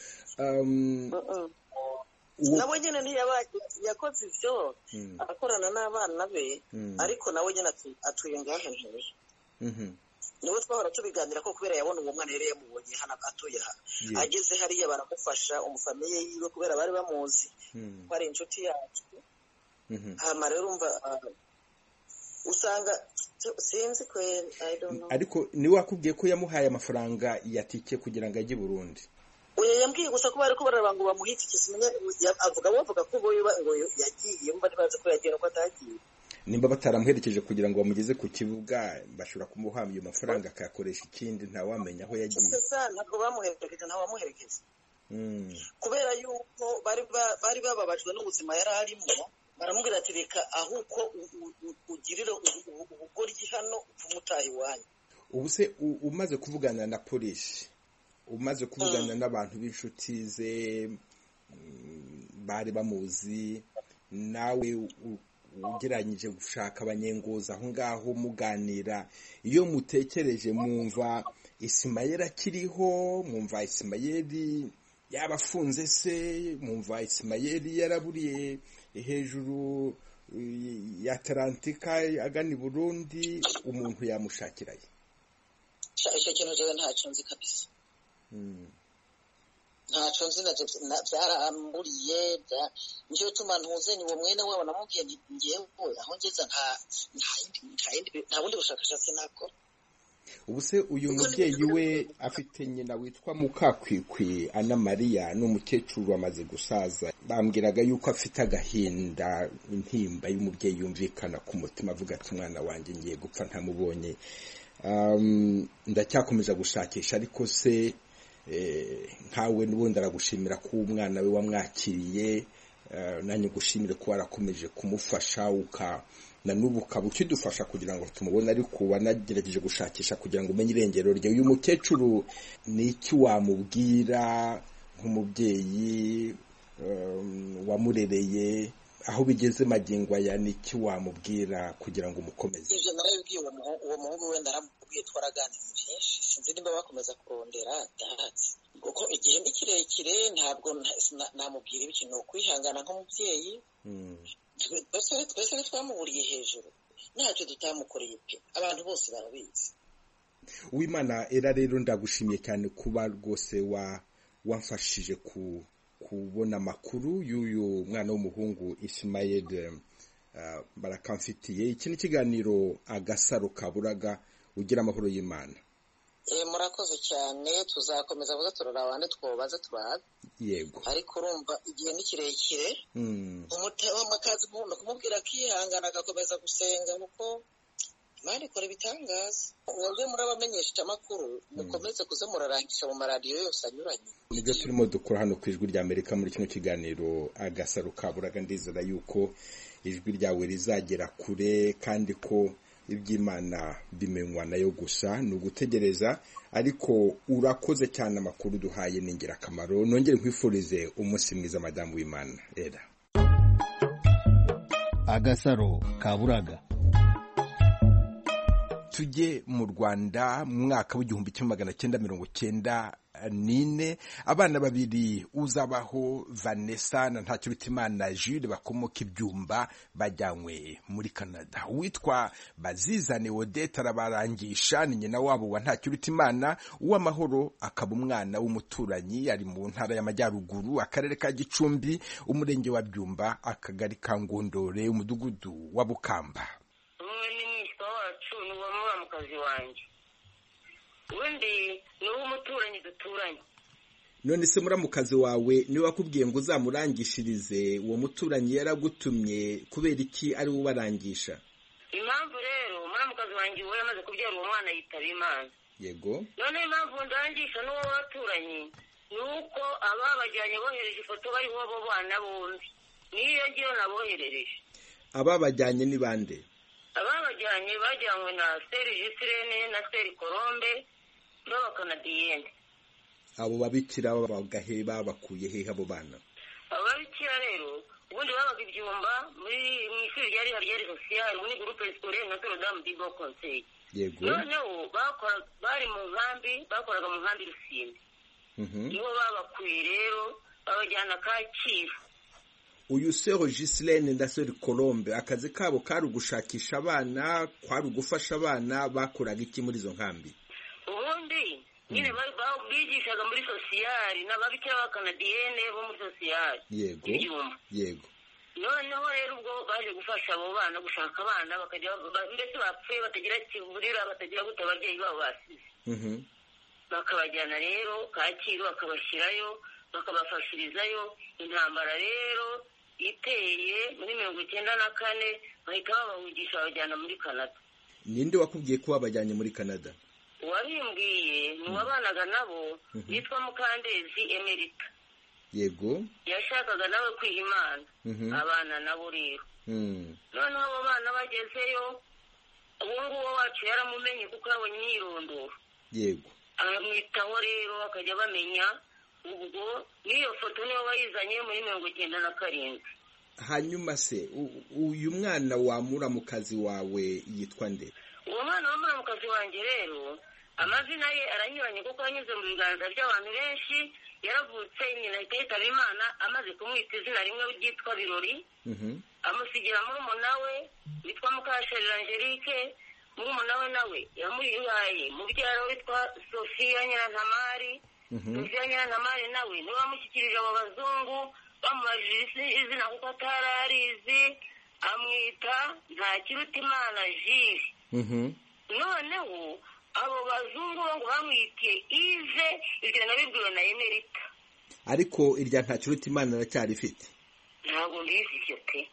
Nawe nyine yakoze ibyo akorana n'abana be, ariko nawe nyine atuye ngaho ntuye. Niwe twahora tubiganira ko kubera yabona uwo mwana yari yamubonye hano atuye ageze hariya baramufasha umufamiye yiwe kubera bari bamuzi ko ari inshuti yacu. Hama rero umva usanga sinzi kweli, I don't know. Ariko niwe wakubwiye ko yamuhaye amafaranga yatike kugira ngo ajye Burundi? Oya, yambwiye gusa ko bari ko barabango bamuhita ikisimenya, bavuga ko ngo yagiye mba bazi ko yagiye ko atagiye. Nimba bataramuherekeje kugira ngo bamugeze ku kibuga bashobora kumuha iyo mafaranga akayakoresha ikindi, nta wamenya aho yagiye. Sasa ntabwo bamuherekeje, nta wamuherekeje. Kubera yuko bari bababajwe n'ubuzima yari arimo, baramubwira ati reka ahuko ugirira ubugoryi hano umutahi wanyu. Ubu se umaze kuvugana na polisi, umaze kuvugana n'abantu b'inshuti ze bari bamuzi, nawe ugeranyije gushaka abanyengoza aho ngaho muganira, iyo mutekereje mwumva Ismael akiriho, mwumva Ismael yabafunze se, mwumva Ismael yaraburiye hejuru ya Atlantika agana i Burundi, umuntu yamushakiraye? Icyo kintu jewe ntacyo nzi kabisa. Ntacyo nzi na byaramburiye nicyo tuma ntuze ni wo mwene wabo namubwiye ngewe aho ngeza nta bundi bushakashatsi nakora. Ubu se uyu mubyeyi we afite nyina witwa Mukakwikwi Ana Maria n'umukecuru wamaze gusaza, bambwiraga yuko afite agahinda, intimba y'umubyeyi yumvikana ku mutima avuga ati umwana wanjye ngiye gupfa ntamubonye. Ndacyakomeza gushakisha, ariko se nkawe n'ubundi aragushimira ko umwana we wamwakiriye, nanjye gushimire ko warakomeje kumufasha na n'ubu ukaba ukidufasha kugira ngo tumubone, ariko wanagerageje gushakisha kugira ngo umenye irengero rye. Uyu mukecuru ni iki wamubwira nk'umubyeyi wamurereye, aho bigeze magingo aya ni iki wamubwira kugira ngo umukomeze? Ivyo narabibwiye uwo muhungu we, ndaramubwiye twaraganiriye byinshi, sinzi nimba bakomeza kurondera ndahatse kuko igihe ni kirekire, ntabwo namubwira ikintu kwihangana nk'umubyeyi. Twese twamuburiye hejuru, ntacyo tutamukoreye pe, abantu bose barabizi. Uwimana Era rero ndagushimiye cyane kuba rwose wamfashije kubona amakuru y'uyu mwana w'umuhungu Ismael barakamfitiye. Iki ni ikiganiro Agasaro Kaburaga, ugira amahoro y'Imana. Murakoze cyane, tuzakomeza kuza turarabane twobaze turabe. Yego. Ariko urumva igihe ni kirekire, umutewa makazi kumubwira kwihangana agakomeza gusenga, kuko Imana ikora ibitangaza. Mwebwe muri abamenyesha amakuru mukomeze kuza murarangisha mu maradiyo yose anyuranye. Nibyo turimo dukora hano ku ijwi rya Amerika muri kino kiganiro Agasaro Kaburaga. Ndizera yuko ijwi ryawe rizagera kure kandi ko iby'Imana bimenywa nayo gusa ni ugutegereza. Ariko urakoze cyane, amakuru duhaye ni ingirakamaro. Nongere nkwifurize umunsi mwiza madamu w'Imana. Era Agasaro Kaburaga. Tujye mu Rwanda mu mwaka w'1994 abana babiri uzabaho Vanessa na Ntakirutimana Jules bakomoka Ibyumba bajyanywe muri Canada. Uwitwa Bazizane Odette arabarangisha, ni nyina wabo wa Ntakirutimana. Uwamahoro akaba umwana w'umuturanyi, ari mu ntara y'Amajyaruguru, akarere ka Gicumbi, umurenge wa Byumba, akagari ka Ngondore, umudugudu wa Bukamba. Ni muramukazi wanjye, undi ni umuturanyi duturanye. None se muramukazi wawe niwe wakubwiye ngo uzamurangishirize? Uwo muturanyi yaragutumye kubera iki ari ubarangisha? Impamvu rero muramukazi wanjye we yamaze kubyara uwo mwana yitaba Imana. Yego. None impamvu ndangisha n'uwo baturanyi ni uko ababajyanye bohereje ifoto bariho abo bana bombi, niyo ngiyo naboherereje. Ababajyanye ni bande? Ababajyanye bajyanywe na Seri Gisirene na Seri Colombe b'abakanadiyene. Abo babikira bagahe babakuye hehe abo bana? Ababikira rero ubundi babaga Ibyumba mu ishuri ryari hari social muri groupe scolaire Notre Dame du Bon Conseil. Yego. Noneho bari mu nkambi, bakoraga mu nkambi Rusinde. Nibo babakuye rero babajyana Kacyiru. Uyu Sero Gislene na Seri Colombe akazi kabo kari ugushakisha abana, kwari ugufasha abana, bakoraga iki muri izo nkambi? Ubundi nyine bigishaga muri social n'ababikira b'abakanadiyene bo muri social. Yego. Yego. Noneho rero ubwo baje gufasha abo bana, gushaka abana bakajya mbese bapfuye batagira kivurira, batagira gute ababyeyi babo basize. Bakabajyana rero Kacyiru, bakabashyirayo, bakabafashirizayo. Intambara rero iteye muri 1994 bahita babahugisha babajyana muri Canada. Ninde wakubwiye ko babajyanye muri Canada? Wabimbwiye ni wabanaga nabo, yitwa Mukandezi Emerita. Yego. Yashakaga nawe kwiha Imana, abana nabo rero. Noneho abo bana bagezeyo, uwo nguwo wacu yaramumenye kuko yabonye imyirondoro. Yego. Aramwitaho rero akajya bamenya. Ubwo niyo foto niyo bayizanye muri 1997. Hanyuma se uyu mwana wa muramukazi wawe yitwa nde? Uwo mwana wa muramukazi wanjye rero amazina ye aranyuranye kuko anyuze mu biganza by'abantu benshi. Yaravutse nyina yitaba Imana amaze kumwita izina rimwe ryitwa Birori. Amusigira murumuna we witwa Mukasharira Angelique. Murumuna we nawe yamuyihaye mubyara witwa Sofia Nyirantamari. Sofia Nyirantamari nawe niwe wamushyikirije abo bazungu, bamubajije izina kuko atararizi, amwita Ntakirutimana Jules. Noneho abo bazungu ngo bamwitiye Ive, ibyo nabibwiwe na Emerita. Ariko irya Ntakirutimana aracyarifite? Ntabwo mbizi icyo pe.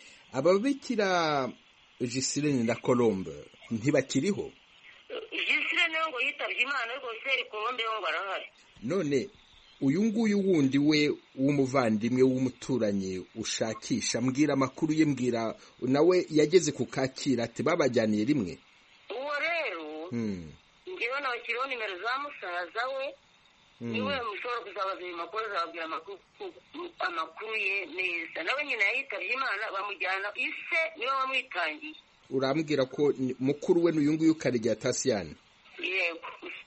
Ababikira Gislene na Colombe ntibakiriho? Gislene ngo yitabye Imana, ariko Seri Colombe ngo arahari. None uyu nguyu wundi we w'umuvandimwe w'umuturanyi ushakisha, mbwira amakuru ye, mbwira nawe yageze ku Kacyiru ati babajyaniye rimwe? Uwo rero ngewe nabakiriho nimero za musaza we, niwe mushobora kuzabaza ayo makuru, azababwira amakuru ye neza. Nawe nyina yitabye Imana, bamujyana ise niwe wamwitangiye. Urambwira ko mukuru we n'uyu nguyu Karegeya Tasiyani? Yego.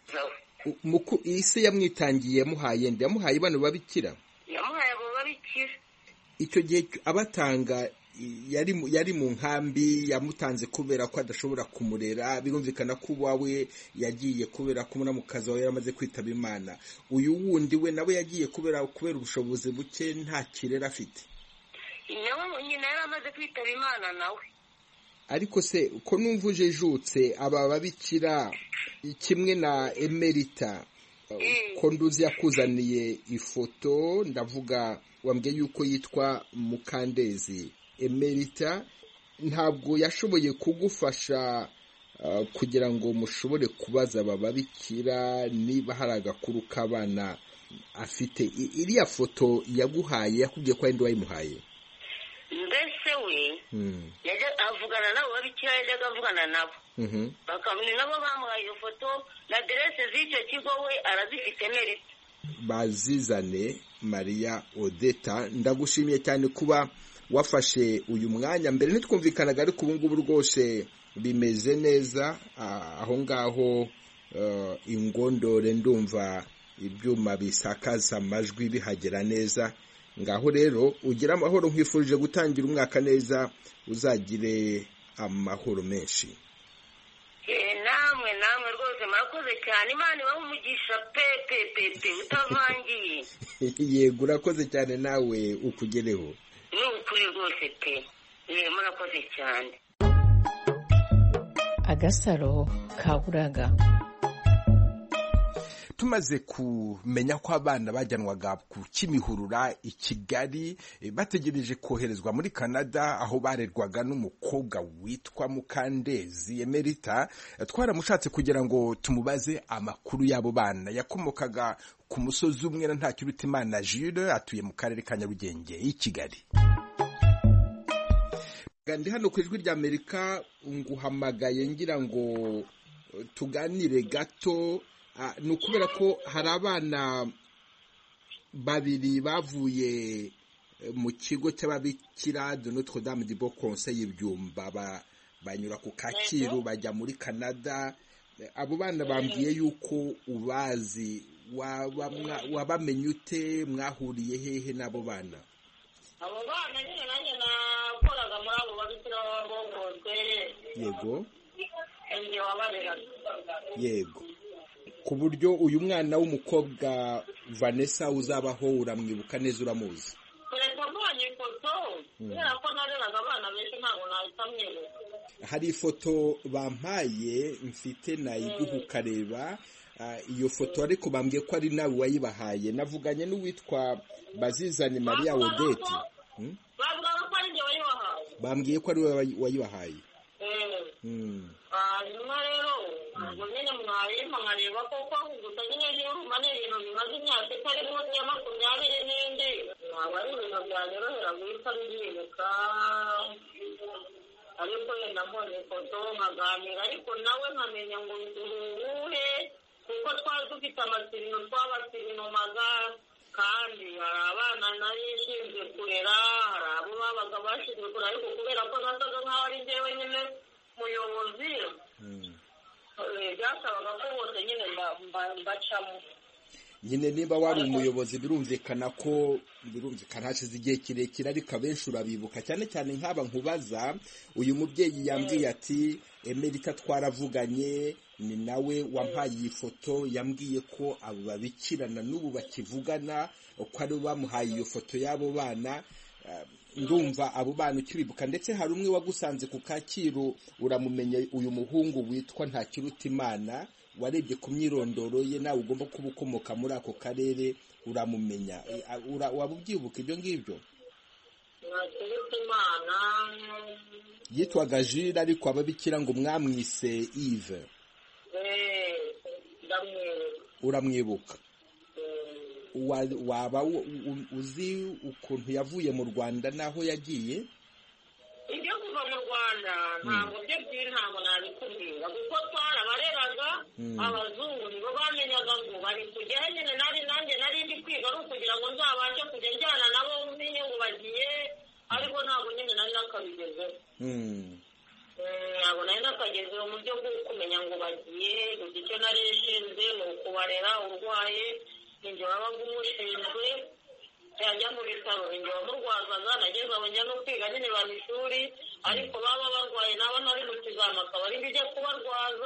Ise yamwitangiye yamuhaye nde? Yamuhaye bano babikira? Yamuhaye abo babikira. Icyo gihe abatanga yari mu nkambi, yamutanze kubera ko adashobora kumurera. Birumvikana ko uwawe yagiye kubera ko muramukazi wawe yaramaze kwitaba Imana. Uyu wundi we nawe yagiye kubera ubushobozi buke, nta kirera afite. Nawe nyina yaramaze kwitaba Imana nawe. Ariko se uko numvuje jutse aba babikira kimwe na Emerita, ko nduzi yakuzaniye ifoto, ndavuga wambwiye yuko yitwa Mukandezi Emerita, ntabwo yashoboye kugufasha kugira ngo mushobore kubaza aba babikira niba hari agakuru k'abana afite. Iriya foto yaguhaye yakubwiye ko ari nde wayimuhaye? Mbese we avugana nabo babikira, yajyaga avugana nabo bakamenya nabo bamuhaye iyo foto na aderese z'icyo kigo, we arazifite Merita. Bazizane Maria Odeta, ndagushimiye cyane kuba wafashe uyu mwanya. Mbere ntitwumvikanaga, ariko ubu ngubu rwose bimeze neza aho ngaho Ingondore. Ndumva ibyuma bisakaza amajwi bihagera neza. Ngaho rero ugira amahoro, nkwifurije gutangira umwaka neza, uzagire amahoro menshi. Namwe rwose murakoze cyane, Imana ibahe umugisha pe utavangiye. Yego, urakoze cyane, nawe ukugereho. Ni ukuri rwose pe, murakoze cyane. Agasaro kaburaga. Tumaze kumenya ko abana bajyanwaga ku Kimihurura i Kigali bategereje koherezwa muri Canada, aho barerwaga n'umukobwa witwa Mukandezi Emerita, twaramushatse kugira ngo tumubaze amakuru y'abo bana. Yakomokaga ku musozi umwe na Ntakirutimana Jules, atuye mu karere ka Nyarugenge i Kigali. Ndi hano ku Ijwi ry'Amerika, nguhamagaye ngira ngo tuganire gato. Ni ukubera ko hari abana babiri bavuye mu kigo cy'ababikira de Notre Dame du Bon Conseil y'Ibyumba, banyura ku Kacyiru bajya muri Canada. Abo bana bambwiye yuko ubazi, wabamenye ute? Mwahuriye hehe n'abo bana? Abo bana nyine nanjye nakoraga muri abo babikira b'Abongorwe. Yego. Njye wabareraga. Yego. Ku buryo uyu mwana w'umukobwa Vanessa uzabaho uramwibuka neza, uramuzi? Kureka mbonye ifoto, kubera ko nareraga abana benshi ntabwo nahita mwibuka. Hari ifoto bampaye mfite nayiguha ukareba iyo foto, ariko bambwiye ko ari nawe wayibahaye. Navuganye n'uwitwa Bazizane Maria Odete. Bavuga ko ari njye wayibahaye. Bambwiye ko ari we wayibahaye. Nyuma rero ubwo nyine mwayima nkareba koko gusa nyine y'uruma ni ibintu bimaze imyaka itari munsi ya 20 n'indi, ntabwo ari ibintu byanyorohera guhita mbyibuka, ariko yenda mbonye ifoto nkaganira, ariko nawe nkamenya ngo uruhe, kuko twari dufite amasirino twabasirinomaga, kandi hari abana nari nshinzwe kurera, hari abo babaga bashinzwe kurera, ariko kubera ko nasaga nk'aho ari njyewe nyine muyobozi, byasabaga ko bose nyine mbacamo. Nyine niba wari umuyobozi birumvikana hashize igihe kirekire, ariko abenshi urabibuka, cyane cyane nk'aba nkubaza. Uyu mubyeyi yambwiye ati Emerita twaravuganye, ni nawe wampaye iyi foto, yambwiye ko abo babikirana n'ubu bakivugana, ko ari bamuhaye iyo foto y'abo bana. Ndumva abo bana ukiribuka, ndetse hari umwe wagusanze ku Kacyiru, uramumenye, uyu muhungu witwa Ntakirutimana, warebye ku myirondoro ye nawe ugomba kuba ukomoka muri ako karere, uramumenya. Waba ubyibuka ibyo ngibyo? Ntakirutimana yitwaga Jules, ariko ababikira ngo mwamwise Yves. Uramwibuka? Waba uzi ukuntu yavuye mu Rwanda n'aho yagiye? Ibyo kuva mu Rwanda ntabwo byo byiri, ntabwo nabikubwira, kuko twarabareraga abazungu nibo bamenyaga ngo bari kujyayo. Nyine nanjye nari ndi kwiga ari ukugira ngo nzabashe kujya njyana nabo umenye ngo bagiye, ariko ntabwo nyine nari nakabigezeho. Ntabwo nari nakagezeho mu byo kumenya ngo bagiye. Gusa icyo nari nshinzwe ni ukubarera, urwaye ninjye wabaga umushinzwe, yajya mu bitaro ninjye wamurwazaga, nageze aho njya no kwiga nyine ba ishuri, ariko baba barwaye nabo nari mu kizama akaba ari bijya kubarwaza.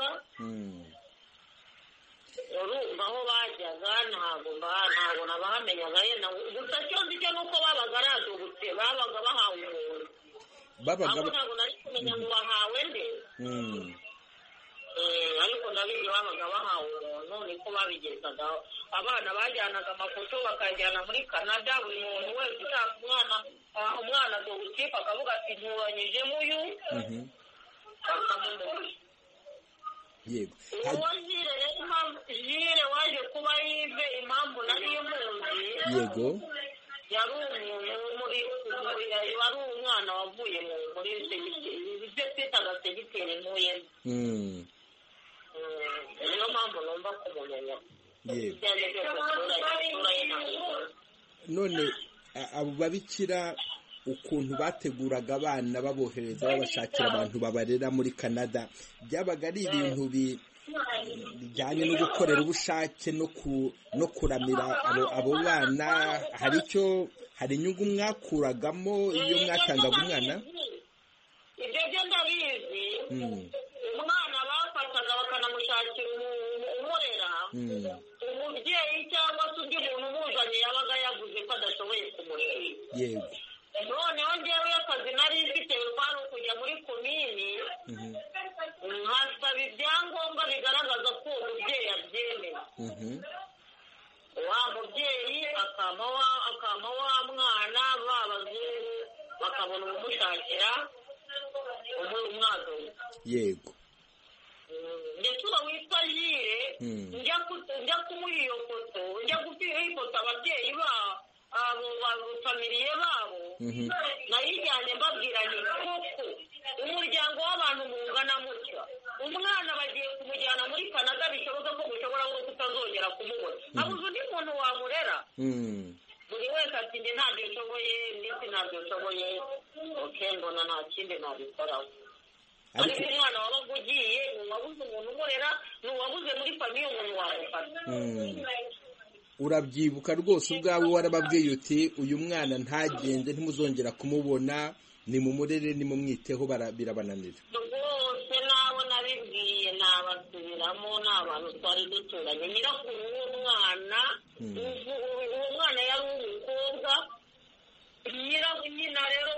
Urumva aho bajyaga ntabwo nabahamenyaga, yenda gusa cyo nzi cyo nuko babaga aradubutse, babaga bahawe umuntu, abo ntabwo nari kumenya ngo bahawe nde. Ariko ndabizi babaga bahawe umuntu, niko babigezagaho. Abana bajyanaga amafoto bakajyana muri Canada, buri muntu wese ushaka umwana dogutipe akavuga ati nturanyijemo uyu, bakamumuha. yego uwo Jire rero Jire waje kuba yive impamvu nari muzi yego yari umwana wavuye muri ibyo twitaga segiteri ntuye niyo mpamvu numva kumumenya none abo babikira ukuntu bateguraga abana babohereza babashakira abantu babarera muri Canada byabaga ari ibintu bijyanye no gukorera ubushake no kuramira abo bana hari inyungu mwakuragamo iyo mwatangaga umwana ibyo byo ndabizi umwana bafataga bakanamushakira umurera umubyeyi cyangwa se undi muntu umuzanye yabaga yavuze ko adashoboye kumurera yego noneho njyewe akazi nari mfite kwari ukujya muri komini nkasaba ibyangombwa bigaragaza ko uwo mubyeyi abyemera wa mubyeyi akama wa mwana babazungu bakabona umushakira umwana yego ndetse uwo witwa Jire njya kumuha iyo foto njya gupira ifoto ababyeyi abo famiriye babo nayijyanye mbabwira ni koko umuryango w'abantu mungana mutya umwana bagiye kumujyana muri Canada bishoboka ko mushobora no kutazongera kumubona habuze undi muntu wamurera buri wese ati njye ntabyo nshoboye ndetse ntabyo nshoboye mbona nta kindi nabikoraho ariko umwana wabaga ugiye ntiwabuze umuntu umurera ntiwabuze muri famiye umuntu wamufata urabyibuka rwose ubwawe warababwiye uti uyu mwana ntagende ntimuzongera kumubona ni mumurere ni mumwiteho birabananira rwose nabo nabibwiye nabasubiramo n'abantu twari duturanye nyirakuru w'umwana uwo mwana yari umukobwa nyina rero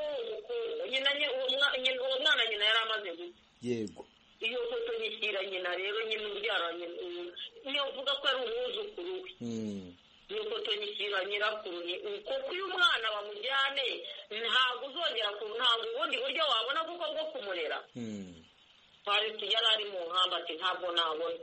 uwo mwana nyina yari amaze gupfa yego iyo foto nyishyira nyina rero nyina ubyaranye niyo uvuga ko ari umwuzukuru we iyo foto nyishyira nyirakuru kuko uyu mwana bamujyane ntabwo uzongera ntabwo ubundi buryo wabona kuko bwo kumurera twari yari ari mu nkamba ati ntabwo nabona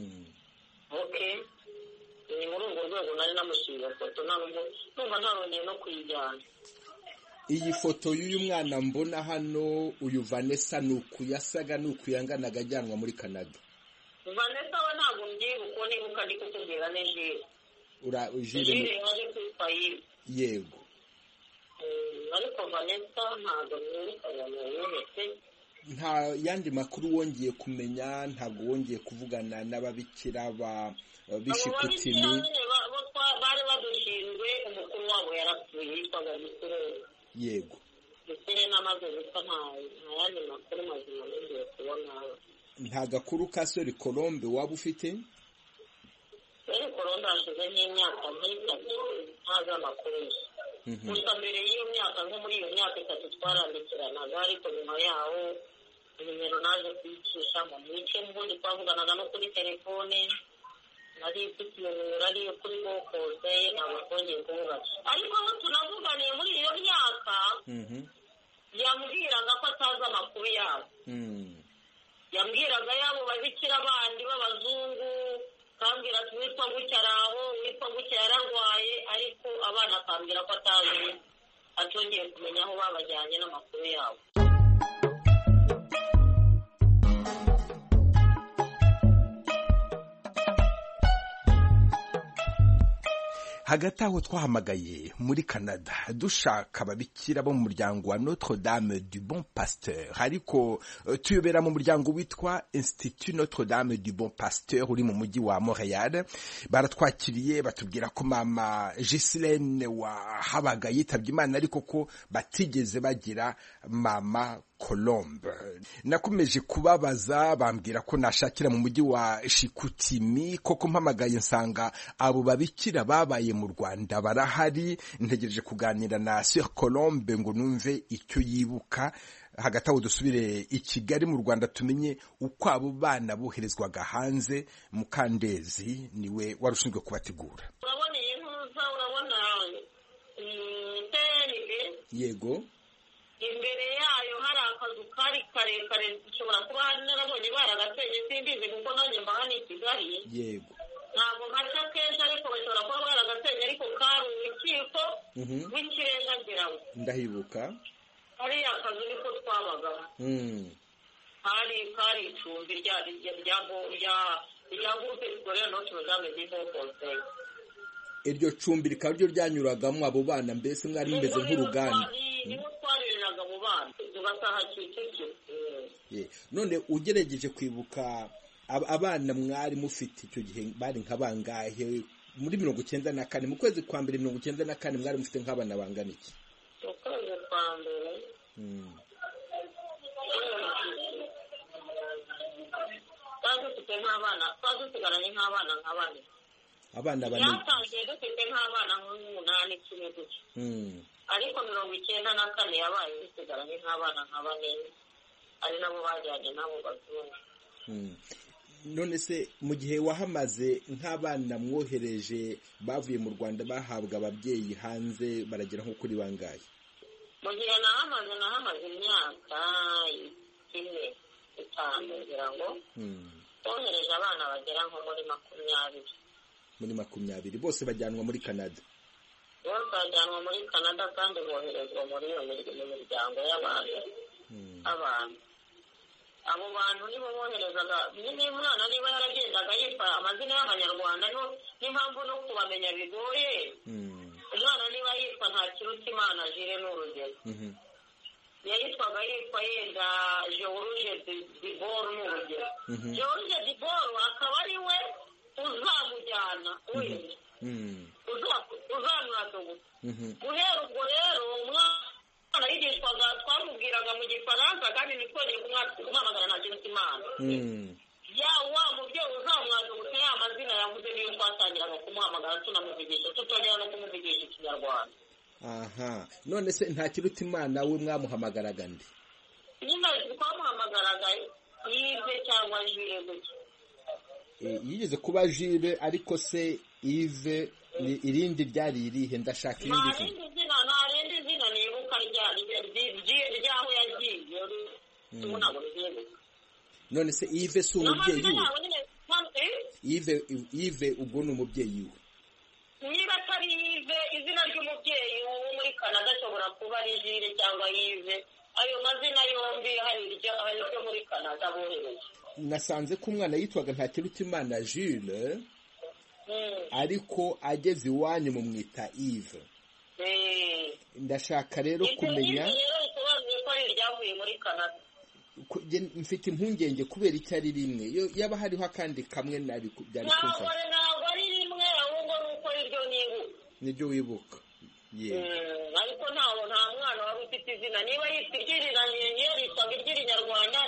ni muri urwo rwego nari namushyira foto numva ntarongeye no kuyijyana iyi foto y'uyu mwana mbona hano uyu Vanessa ni uku yasaga ni uku yanganaga ajyanwa muri Canada Vanessa we ntabwo mbyibuka nibuka ndi kukubwira ne Jire waje kwitwa yego ariko Vanessa ntabwo mwibuka yamwese nta yandi makuru wongeye kumenya ntabwo wongeye kuvugana n'ababikira b'Ishikutimi bari badushinzwe umukuru wabo yarapfuye yitwaga Misirere yego Misirere n'amaze gupfa nta yandi makuru mazima nongeye kubona nta gakuru ka Sori Colombe waba ufite Sori Colombe hashize nk'imyaka nk'itatu ntazi amakuru gusa mbere y'iyo myaka nko muri iyo myaka itatu twarandikiranaga ariko nyuma yaho nimero naje kuyicisha mu mice mbundi twavuganaga no kuri telefone nari ifite iyo nimero ariyo kuri Gokoze ntabwo twongeye kuvugana ariko aho tunavuganiye muri iyo myaka yambwiraga ko atazi amakuru yabo yambwiraga yabo babikira bandi b'abazungu kambwira ati witwa gutya araho witwa gutya yararwaye ariko abana akambwira ko atazi atongeye kumenya aho babajyanye n'amakuru yabo hagati aho twahamagaye muri Canada dushaka ababikira bo mu muryango wa Notre Dame du Bon Pasteur ariko tuyobera mu muryango witwa Institut Notre Dame du Bon Pasteur uri mu mujyi wa Montreal baratwakiriye batubwira ko mama Gislaine wahabaga yitabye Imana ariko ko batigeze bagira mama Colombe. Nakomeje kubabaza bambwira ko nashakira mu mujyi wa Shikutimi koko mpamagaye nsanga abo babikira babaye mu Rwanda barahari ntegereje kuganira na Sir Colombe ngo numve icyo yibuka hagati aho dusubire i Kigali mu Rwanda tumenye uko abo bana boherezwaga hanze. Mukandezi niwe warushinzwe kubategura. Urabona iyi ntuza urabona yego imbere yayo hari akazu ka hari karekare ushobora kuba hari n'ababonye baragasenye simbizi kuko nanjye mba hano i Kigali yego ntabwo nkaca kenshi ariko bashobora kuba baragasenye ariko kari urukiko rw'ikirenga ngira ngo ndahibuka hariya akazu niko twabagamo kari icumbi rya groupe scolaire Notre Dame du Bon Conseil. Iryo cumbi rikaba ryo ryanyuragamo abo bana mbese mwari mumeze nk'uruganda niho twarereraga abo bana tugataha Kicukiro. None ugerageje kwibuka abana mwari mufite icyo gihe bari nk'abangahe muri 94 mu kwezi kwa mbere 94 mwari mufite nk'abana bangana iki? Ukwezi kwa mbere twadusigaranye nk'abana nka bane. Abana bane yatangiye dufite nk'abana nk'umunani kimwe gutyo ariko 94 yabaye dusigaranye nk'abana nka bane ari nabo bajyanye nabo bazungu. None se mu gihe wahamaze nk'abana mwohereje bavuye mu Rwanda bahabwa ababyeyi hanze baragera nko kuri bangaye? Mu gihe nahamaze imyaka 5 ngira ngo twohereje abana bagera nko muri 20. Muri 20 bose bajyanwa muri Canada? Bose bajyanwa muri Canada kandi boherezwa muri iyo miryango y'abantu. Abo bantu nibo boherezaga umwana niba yaragendaga yipa amazina y'Abanyarwanda n'impamvu no kubamenya bigoye. Umwana niba yitwa Ntakirutimana Jire n'urugero yitwaga yenda George Dibor n'urugero. George Dibor akaba ari we uzamujyana wese uzamwaduguza guhera ubwo rero umwana yigishwaga twamubwiraga mu gifaransa kandi nitwongeye kumwamagana Ntakirutimana wa mubyeyi uzamwaduguza ya mazina yavuze niyo twatangiraga kumuhamagara tunamuvugisha tutongera no kumuvugisha Ikinyarwanda. None se Ntakirutimana we mwamuhamagaraga nde? Nyine twamuhamagaraga Yves cyangwa Jules gutyo. Yigeze kuba Jules ariko se Yves irindi ryari irihe? Ndashaka irindi zina. Nta rindi zina nibuka ryaho yagiye ntabwo nibuka. None se Yves si umubyeyi we? Yves ubwo ni umubyeyi we? Niba atari Yves izina ry'umubyeyi wo muri Canada ashobora kuba ari Jules cyangwa Yves. Ayo mazina yombi hari iryo muri Canada bohereje. Nasanze ko umwana yitwaga Ntakirutimana Jules ariko ageze iwanyu mu mwita Yves. Ndashaka rero kumenya mfite impungenge kubera icyo ari rimwe yaba hariho akandi kamwe nari byari kumfasha. Ntabwo ari rimwe ahubwo nuko iryo nibuka nibyo wibuka. Ariko nta mwana wari ufite izina niba yitwa iry'Inyarwanda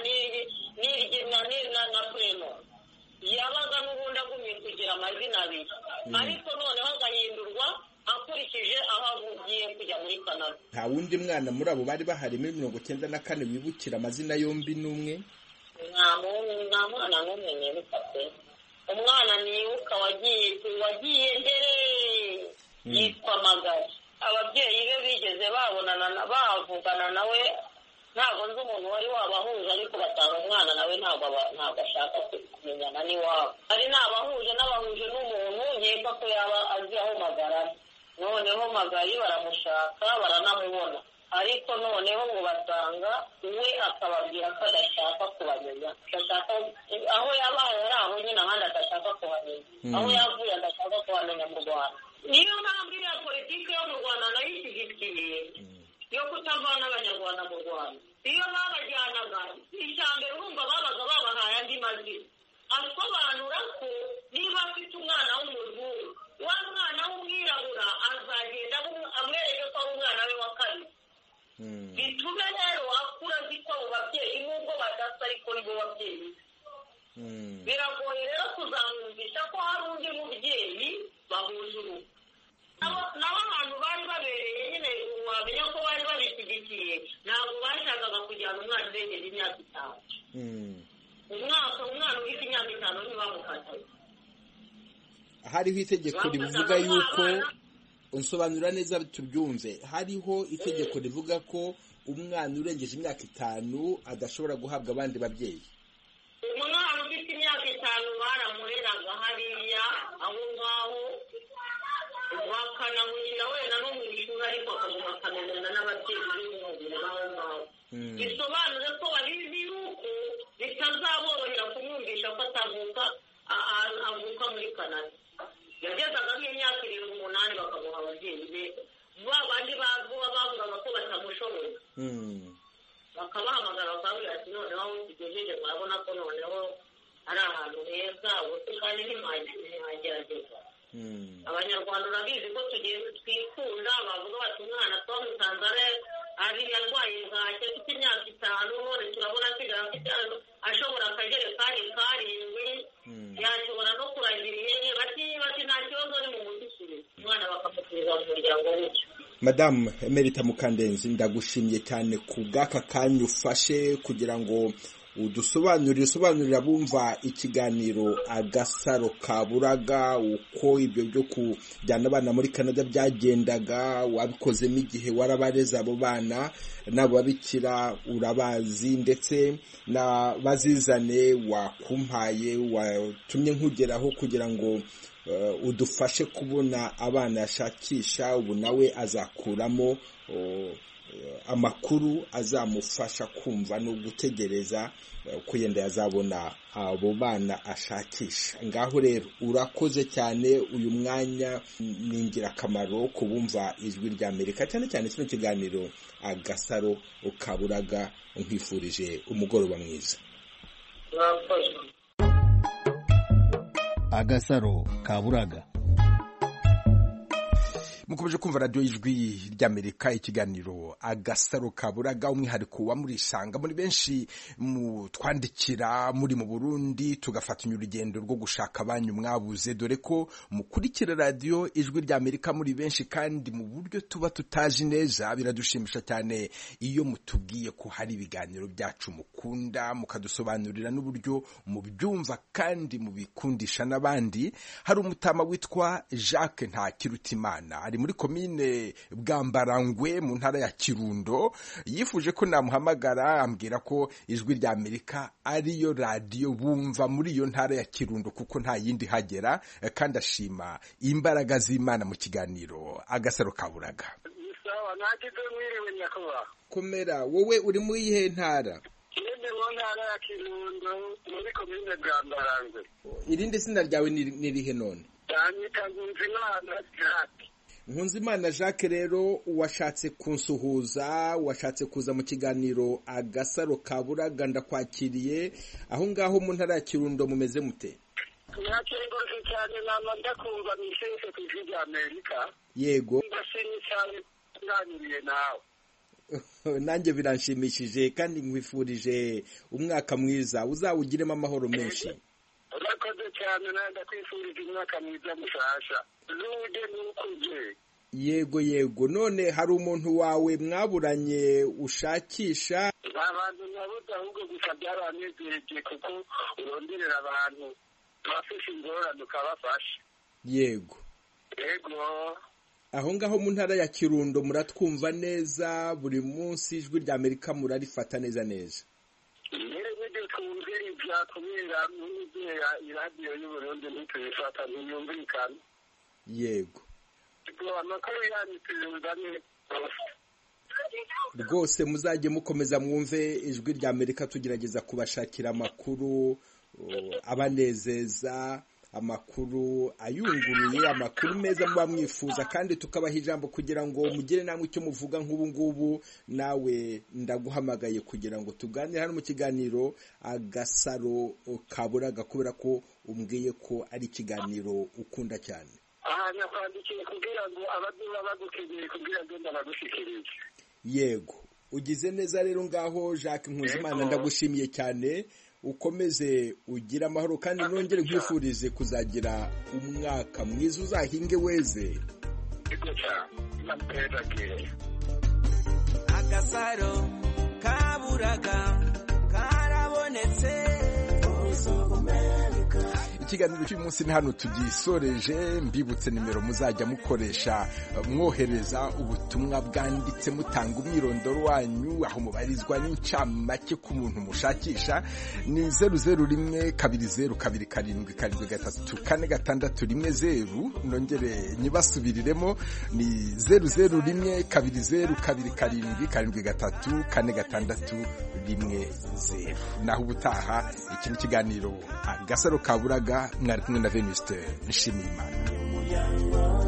na preno yabaga n'ubundi agumye kugira amazina abiri ariko noneho agahindurwa akurikije aho agiye kujya muri Canada. Nta wundi mwana muri abo bari bahari muri 94 wibukira amazina yombi n'umwe? Nta mwana n'umwe nibuka pe. Umwana nibuka wagiye mbere yitwa Magari. Ababyeyi be bigeze bavugana nawe ntabwo nzi umuntu wari wabahuje ariko batanga umwana nawe ntabwo ashaka kumenyana n'iwabo. Ari n'abahuje n'abahuje n'umuntu nkeka ko yaba azi aho Magara. Noneho Magari baramushaka baranamubona ariko noneho ngo basanga we akababwira ko adashaka kubamenya. Aho yabaye ari aho nyine ahandi adashaka kuhamenya. Aho yavuye adashaka kuhamenya mu Rwanda. Niyo mpamvu iriya politiki yo mu Rwanda nayo ishyigikiye yo kutavana Abanyarwanda mu Rwanda. Iyo babajyanaga ijambere urumva babaga babahaye andi mazina asobanura ko niba afite umwana w'umuzungu wa mwana w'umwirabura azagenda amwereke ko ari umwana we wa kabiri. Bitume rero akura azi ko abo babyeyi nubwo badasa ariko nibo babyeyi. Biragoye rero kuzamwumvisha ko hari undi mubyeyi bahuje urugo. Nabo abantu bari babereye nyine wamenya ko bari babishyigikiye ntabwo bashakaga kujyana umwana urengeje imyaka 5. Umwana ufite imyaka 5 ntibamufataga. Hariho itegeko rivuga yuko unsobanurira neza tubyumve. Hariho itegeko rivuga ko umwana urengeje imyaka 5 adashobora guhabwa abandi babyeyi? umwana ufite imyaka 5 baramureraga hariya aho ngaho bakanamushyira wenda no mu ishuri ariko akaguma akamenyana n'ababyeyi b'umubiri baho ngaho. Bisobanuye ko babizi yuko bitazaborohera kumwumvisha ko avuka muri Canada. Yagezaga nk'imyaka 7-8 bakamuha ababyeyi be babandi bavugaga ko batamushoboye bakabahamagara bakabwira ati noneho tugejeje murabona ko noneho ari ahantu heza ubuse kandi ntihagerageza. Abanyarwanda urabizi ko twikunda bavuga bati umwana twamusanze ari yarwaye bwacye afite imyaka 5 none turabona asigaye ashobora akajerekani 7 yashobora no kuragira ihene bati nta kibazo ni mu mudusire umwana bakamusubiza mu muryango w'icyo. Madame Emerita Mukandenzi, ndagushimye cyane ku bw'aka kanya ufashe kugira ngo usobanurira bumva ikiganiro Agasaro Kaburaga, uko ibyo byo kujyana abana muri Canada byagendaga, wabikozemo igihe warabareze abo bana nabo babikira urabazi, ndetse na bazizane wakumpaye watumye nkugeraho kugira ngo udufashe kubona abana yashakisha. Ubu nawe azakuramo amakuru azamufasha kumva no gutegereza ko yenda yazabona abo bana ashakisha. Ngaho rero urakoze cyane, uyu mwanya ni ingirakamaro kubumva ijwi rya Amerika, cyane cyane kino kiganiro Agasaro Kaburaga. Nkwifurije umugoroba mwiza. Agasaro Kaburaga. Mukomeje kumva radio ijwi ry'Amerika, ikiganiro Agasaro Kaburaga, umwihariko wa murisanga muri benshi twandikira muri mu Burundi tugafatanya urugendo rwo gushaka abanyu mwabuze, dore ko mukurikira radio ijwi ry'Amerika muri benshi kandi mu buryo tuba tutazi neza. Biradushimisha cyane iyo mutubwiye ko hari ibiganiro byacu mukunda, mukadusobanurira n'uburyo mubyumva kandi mubikundisha n'abandi. Hari umutama witwa Jacques Ntakirutimana ari muri komine Bwambarangwe mu ntara ya Kirundo, yifuje ko namuhamagara ambwira ko ijwi rya Amerika ariyo radio bumva muri iyo ntara ya Kirundo kuko nta yindi hagera, kandi ashima imbaraga z'Imana mu kiganiro Agasaro Kaburaga. Sawa, nagize mwiriwe nyakuba. Komera, wowe uri muri ihe ntara? Ndi mu ntara ya Kirundo muri komine Bwambarangwe. Irindi zina ryawe ni rihe none? Yanyita Nkunzimana Jacques. Nkunzimana Jacques, rero washatse kunsuhuza, washatse kuza mu kiganiro Agasaro Kaburaga, ndakwakiriye. Aho ngaho mu ntara ya Kirundo mumeze mute? Nakengurutse cyane nama ndakumva misheje ku ijwi rya Amerika. Yego. Ndashimye cyane nganiriye nawe. Nanjye biranshimishije kandi nkwifurije umwaka mwiza, uzawugiremo amahoro menshi. Urakoze cyane, ndakwifurije umwaka mwiza mushasha. Nude nukuje. Yego. None hari umuntu wawe mwaburanye ushakisha? Abantu nabuze ahubwo gusa byaranezereje kuko uronderera abantu bafite ingorane ukabafasha. Yego. Aho ngaho mu ntara ya Kirundo muratwumva neza buri munsi, ijwi rya Amerika murarifata neza neza? Nibyo twumve ibyakubera n'ibya iradiyo y'Uburundi ntitubifata ntiyumvikana. Yego. Amakuru yanyu tuyumva neza rwose. Muzajye mukomeza mwumve ijwi rya Amerika, tugerageza kubashakira amakuru abanezeza, amakuru ayunguruye, amakuru meza muba mwifuza, kandi tukabaha ijambo kugira ngo mugire namwe icyo muvuga. Nk'ubu ngubu nawe ndaguhamagaye kugira ngo tuganire hano mu kiganiro Agasaro Kaburaga, kubera ko umbwiye ko ari ikiganiro ukunda cyane. Nakwandikiye kugira ngo abaduha bagukeneye kugira ngo ndabagushikirize. Yego, ugize neza rero. Ngaho Jacques Nkunzimana, ndagushimiye cyane, ukomeze ugira amahoro kandi nongere nkwifurize kuzagira umwaka mwiza, uzahinge weze. Agasaro Kaburaga karabonetse. ikiganiro cy'uyu munsi ni hano tugisoreje. Mbibutse nimero muzajya mukoresha mwohereza ubutumwa bwanditse mutanga umwirondoro wanyu, aho mubarizwa n'incamake ku muntu mushakisha. Ni 001227734 nongere nyibasubiriremo, ni 001227734 naho ubutaha. Iki ni ikiganiro Agasaro Kaburaga, mwari kumwe na Venuste Nshimiyimana.